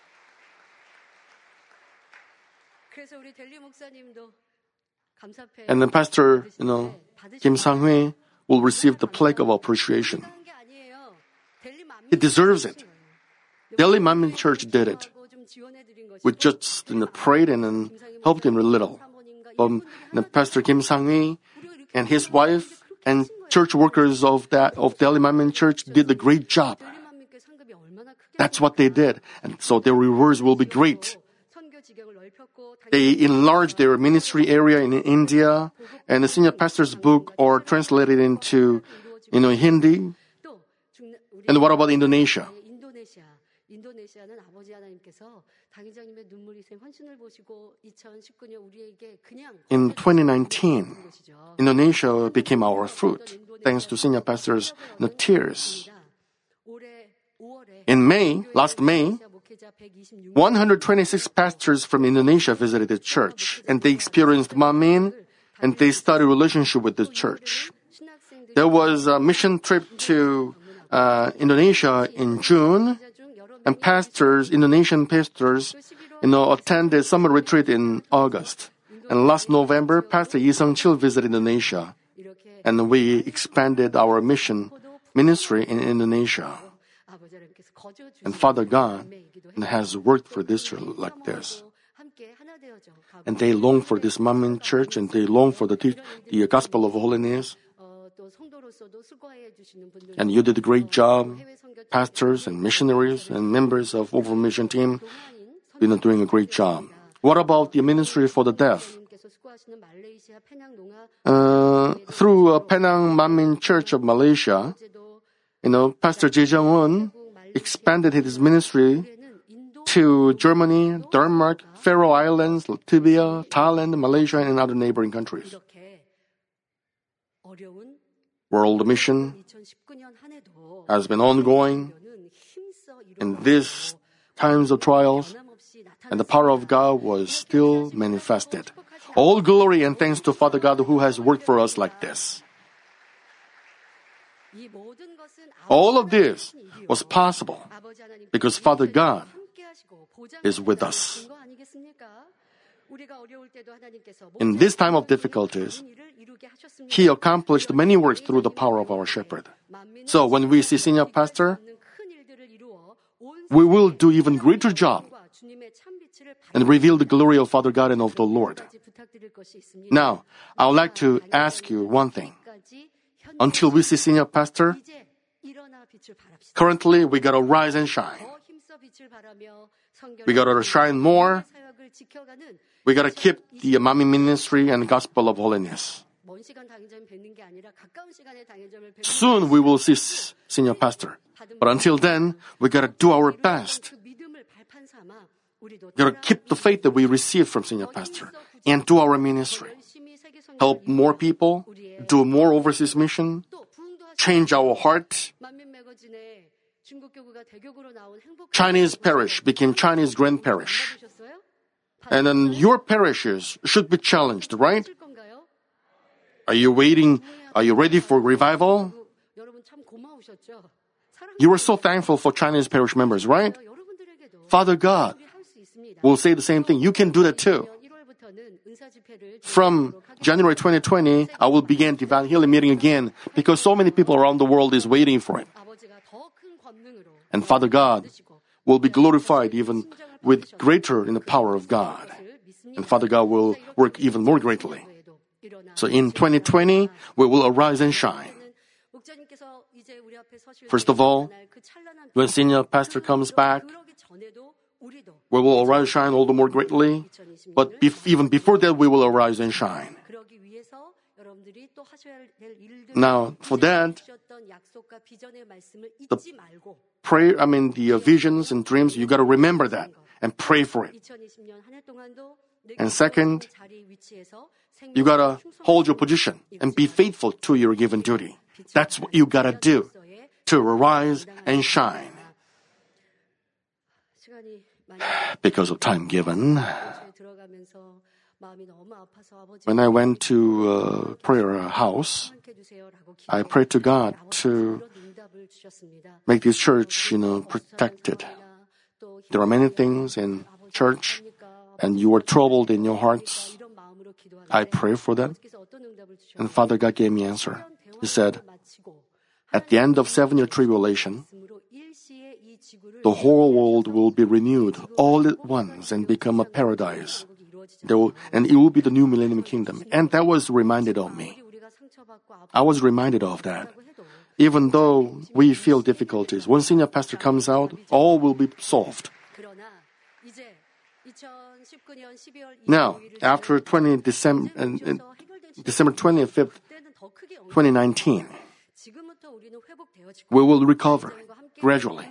And then Pastor, you know, Kim Sang-hui will receive the plaque of appreciation. He deserves it. Delhi Manmin Church did it. We just you know, prayed and then helped him a little. Um, you know, Pastor Kim Sang-hui and his wife and church workers of that of Delhi Manmin Church did a great job. That's what they did, and so their rewards will be great. They enlarged their ministry area in India, and the senior pastor's book are translated into, you know, Hindi. And what about Indonesia? In twenty nineteen, Indonesia became our fruit, thanks to senior pastors' you know, tears. In May, last May, one hundred twenty-six pastors from Indonesia visited the church, and they experienced Manmin, and they started a relationship with the church. There was a mission trip to uh, Indonesia in June, and pastors, Indonesian pastors, you know, attended summer retreat in August. And last November, Pastor Yi Sung-chil visited Indonesia, and we expanded our mission ministry in Indonesia. And Father God has worked for this church like this. And they long for this Manmin church, and they long for the, the gospel of holiness. And you did a great job, pastors and missionaries and members of Overall Mission Team. You're not doing a great job. What about the ministry for the deaf? Uh, through uh, Penang Manmin Church of Malaysia, you know, Pastor Jae Jung-un expanded his ministry to Germany, Denmark, Faroe Islands, Latvia, Thailand, Malaysia, and other neighboring countries. World Mission has been ongoing in these times of trials, and the power of God was still manifested. All glory and thanks to Father God who has worked for us like this. All of this was possible because Father God is with us. In this time of difficulties, He accomplished many works through the power of our shepherd. So when we see senior pastor, we will do even greater job and reveal the glory of Father God and of the Lord. Now, I would like to ask you one thing. Until we see senior pastor, currently we gotta rise and shine. We gotta shine more. We gotta keep the Manmin ministry and gospel of holiness. Soon we will see senior pastor. But until then, we gotta do our best. We gotta keep the faith that we receive from senior pastor and do our ministry. Help more people, do more overseas mission, change our heart. Chinese parish became Chinese grand parish. And then your parishes should be challenged, right? Are you waiting? Are you ready for revival? You were so thankful for Chinese parish members, right? Father God will say the same thing. You can do that too. From January twenty twenty, I will begin Divine Healing Meeting again because so many people around the world is waiting for it. And Father God will be glorified even with greater in the power of God. And Father God will work even more greatly. So in twenty twenty, we will arise and shine. First of all, when senior pastor comes back, we will arise and shine all the more greatly. But bef- even before that, we will arise and shine. Now, for that, the prayer, I mean, the uh, visions and dreams, you got to remember that and pray for it. And second, you gotta hold your position and be faithful to your given duty. That's what you gotta do to arise and shine. Because of time given, when I went to a prayer house, I prayed to God to make this church, you know, protected. There are many things in church, and you are troubled in your hearts. I pray for them, and Father God gave me an answer. He said, at the end of seven-year tribulation, the whole world will be renewed all at once and become a paradise. There will, and it will be the new millennium kingdom. And that was reminded of me. I was reminded of that. Even though we feel difficulties, when senior pastor comes out, all will be solved. Now, after twentieth December, uh, December twenty-fifth, twenty nineteen, we will recover gradually.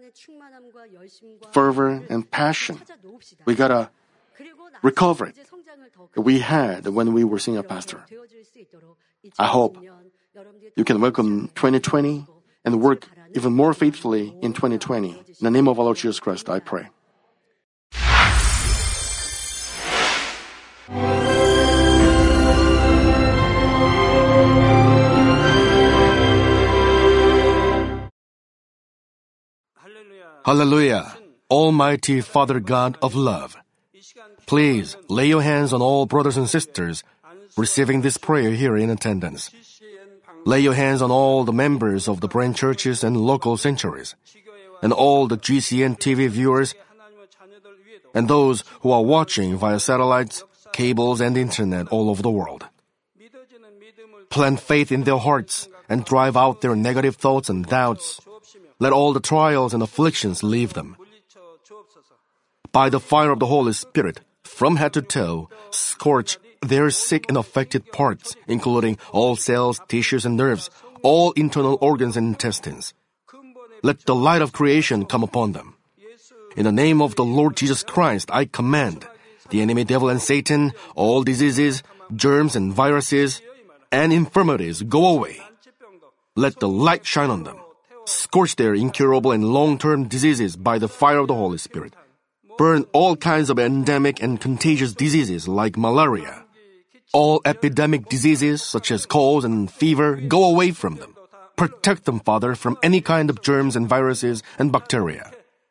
Fervor and passion, we gotta recover it we had when we were senior pastor. I hope you can welcome twenty twenty and work even more faithfully in twenty twenty. In the name of our Lord Jesus Christ, I pray. Hallelujah, Almighty Father God of love. Please lay your hands on all brothers and sisters receiving this prayer here in attendance. Lay your hands on all the members of the branch churches and local sanctuaries, and all the G C N T V viewers, and those who are watching via satellites, cables, and internet all over the world. Plant faith in their hearts and drive out their negative thoughts and doubts. Let all the trials and afflictions leave them. By the fire of the Holy Spirit, from head to toe, scorch their sick and affected parts, including all cells, tissues, and nerves, all internal organs and intestines. Let the light of creation come upon them. In the name of the Lord Jesus Christ, I command the enemy devil and Satan, all diseases, germs and viruses, and infirmities go away. Let the light shine on them. Scorch their incurable and long-term diseases by the fire of the Holy Spirit. Burn all kinds of endemic and contagious diseases like malaria. All epidemic diseases such as colds and fever, go away from them. Protect them, Father, from any kind of germs and viruses and bacteria.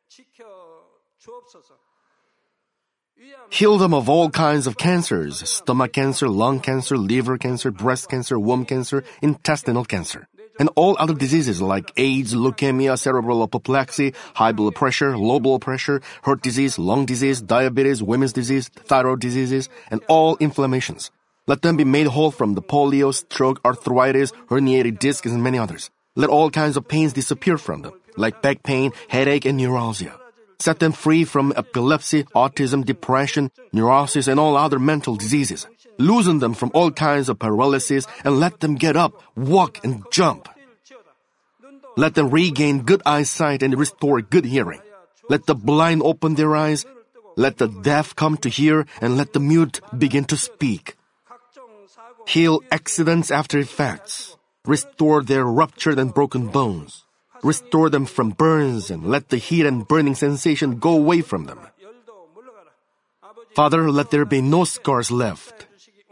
Heal them of all kinds of cancers, stomach cancer, lung cancer, liver cancer, breast cancer, womb cancer, intestinal cancer, and all other diseases like AIDS, leukemia, cerebral apoplexy, high blood pressure, low blood pressure, heart disease, lung disease, diabetes, women's disease, thyroid diseases, and all inflammations. Let them be made whole from the polio, stroke, arthritis, herniated discs, and many others. Let all kinds of pains disappear from them, like back pain, headache, and neuralgia. Set them free from epilepsy, autism, depression, neurosis, and all other mental diseases. Loosen them from all kinds of paralysis and let them get up, walk, and jump. Let them regain good eyesight and restore good hearing. Let the blind open their eyes. Let the deaf come to hear, and let the mute begin to speak. Heal accidents after effects. Restore their ruptured and broken bones. Restore them from burns and let the heat and burning sensation go away from them. Father, let there be no scars left.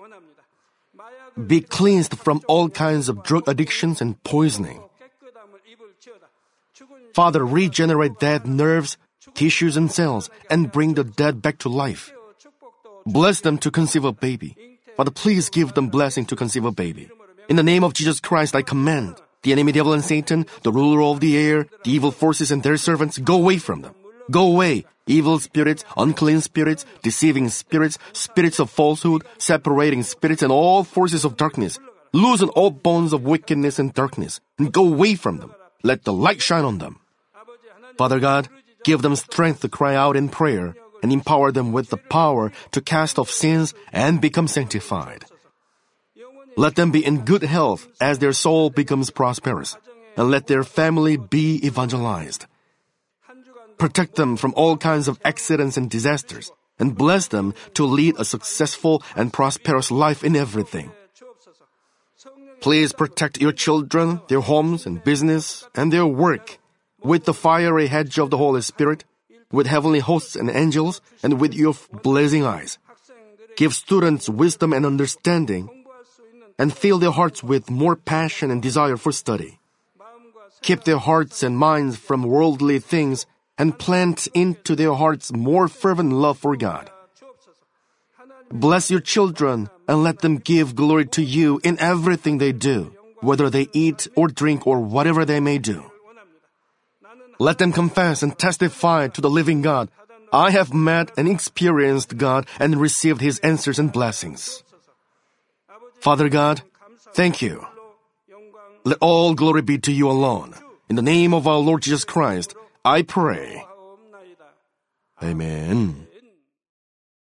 Be cleansed from all kinds of drug addictions and poisoning. Father, regenerate dead nerves, tissues, and cells and bring the dead back to life. Bless them to conceive a baby. Father, please give them blessing to conceive a baby. In the name of Jesus Christ, I command the enemy devil and Satan, the ruler of the air, the evil forces and their servants, go away from them. Go away, evil spirits, unclean spirits, deceiving spirits, spirits of falsehood, separating spirits, and all forces of darkness. Loosen all bonds of wickedness and darkness, and go away from them. Let the light shine on them. Father God, give them strength to cry out in prayer, and empower them with the power to cast off sins and become sanctified. Let them be in good health as their soul becomes prosperous, and let their family be evangelized. Protect them from all kinds of accidents and disasters, and bless them to lead a successful and prosperous life in everything. Please protect your children, their homes and business, and their work with the fiery hedge of the Holy Spirit, with heavenly hosts and angels, and with your blazing eyes. Give students wisdom and understanding, and fill their hearts with more passion and desire for study. Keep their hearts and minds from worldly things, and plant into their hearts more fervent love for God. Bless your children, and let them give glory to you in everything they do, whether they eat or drink or whatever they may do. Let them confess and testify to the living God, I have met and experienced God and received His answers and blessings. Father God, thank you. Let all glory be to you alone. In the name of our Lord Jesus Christ, I pray. Amen.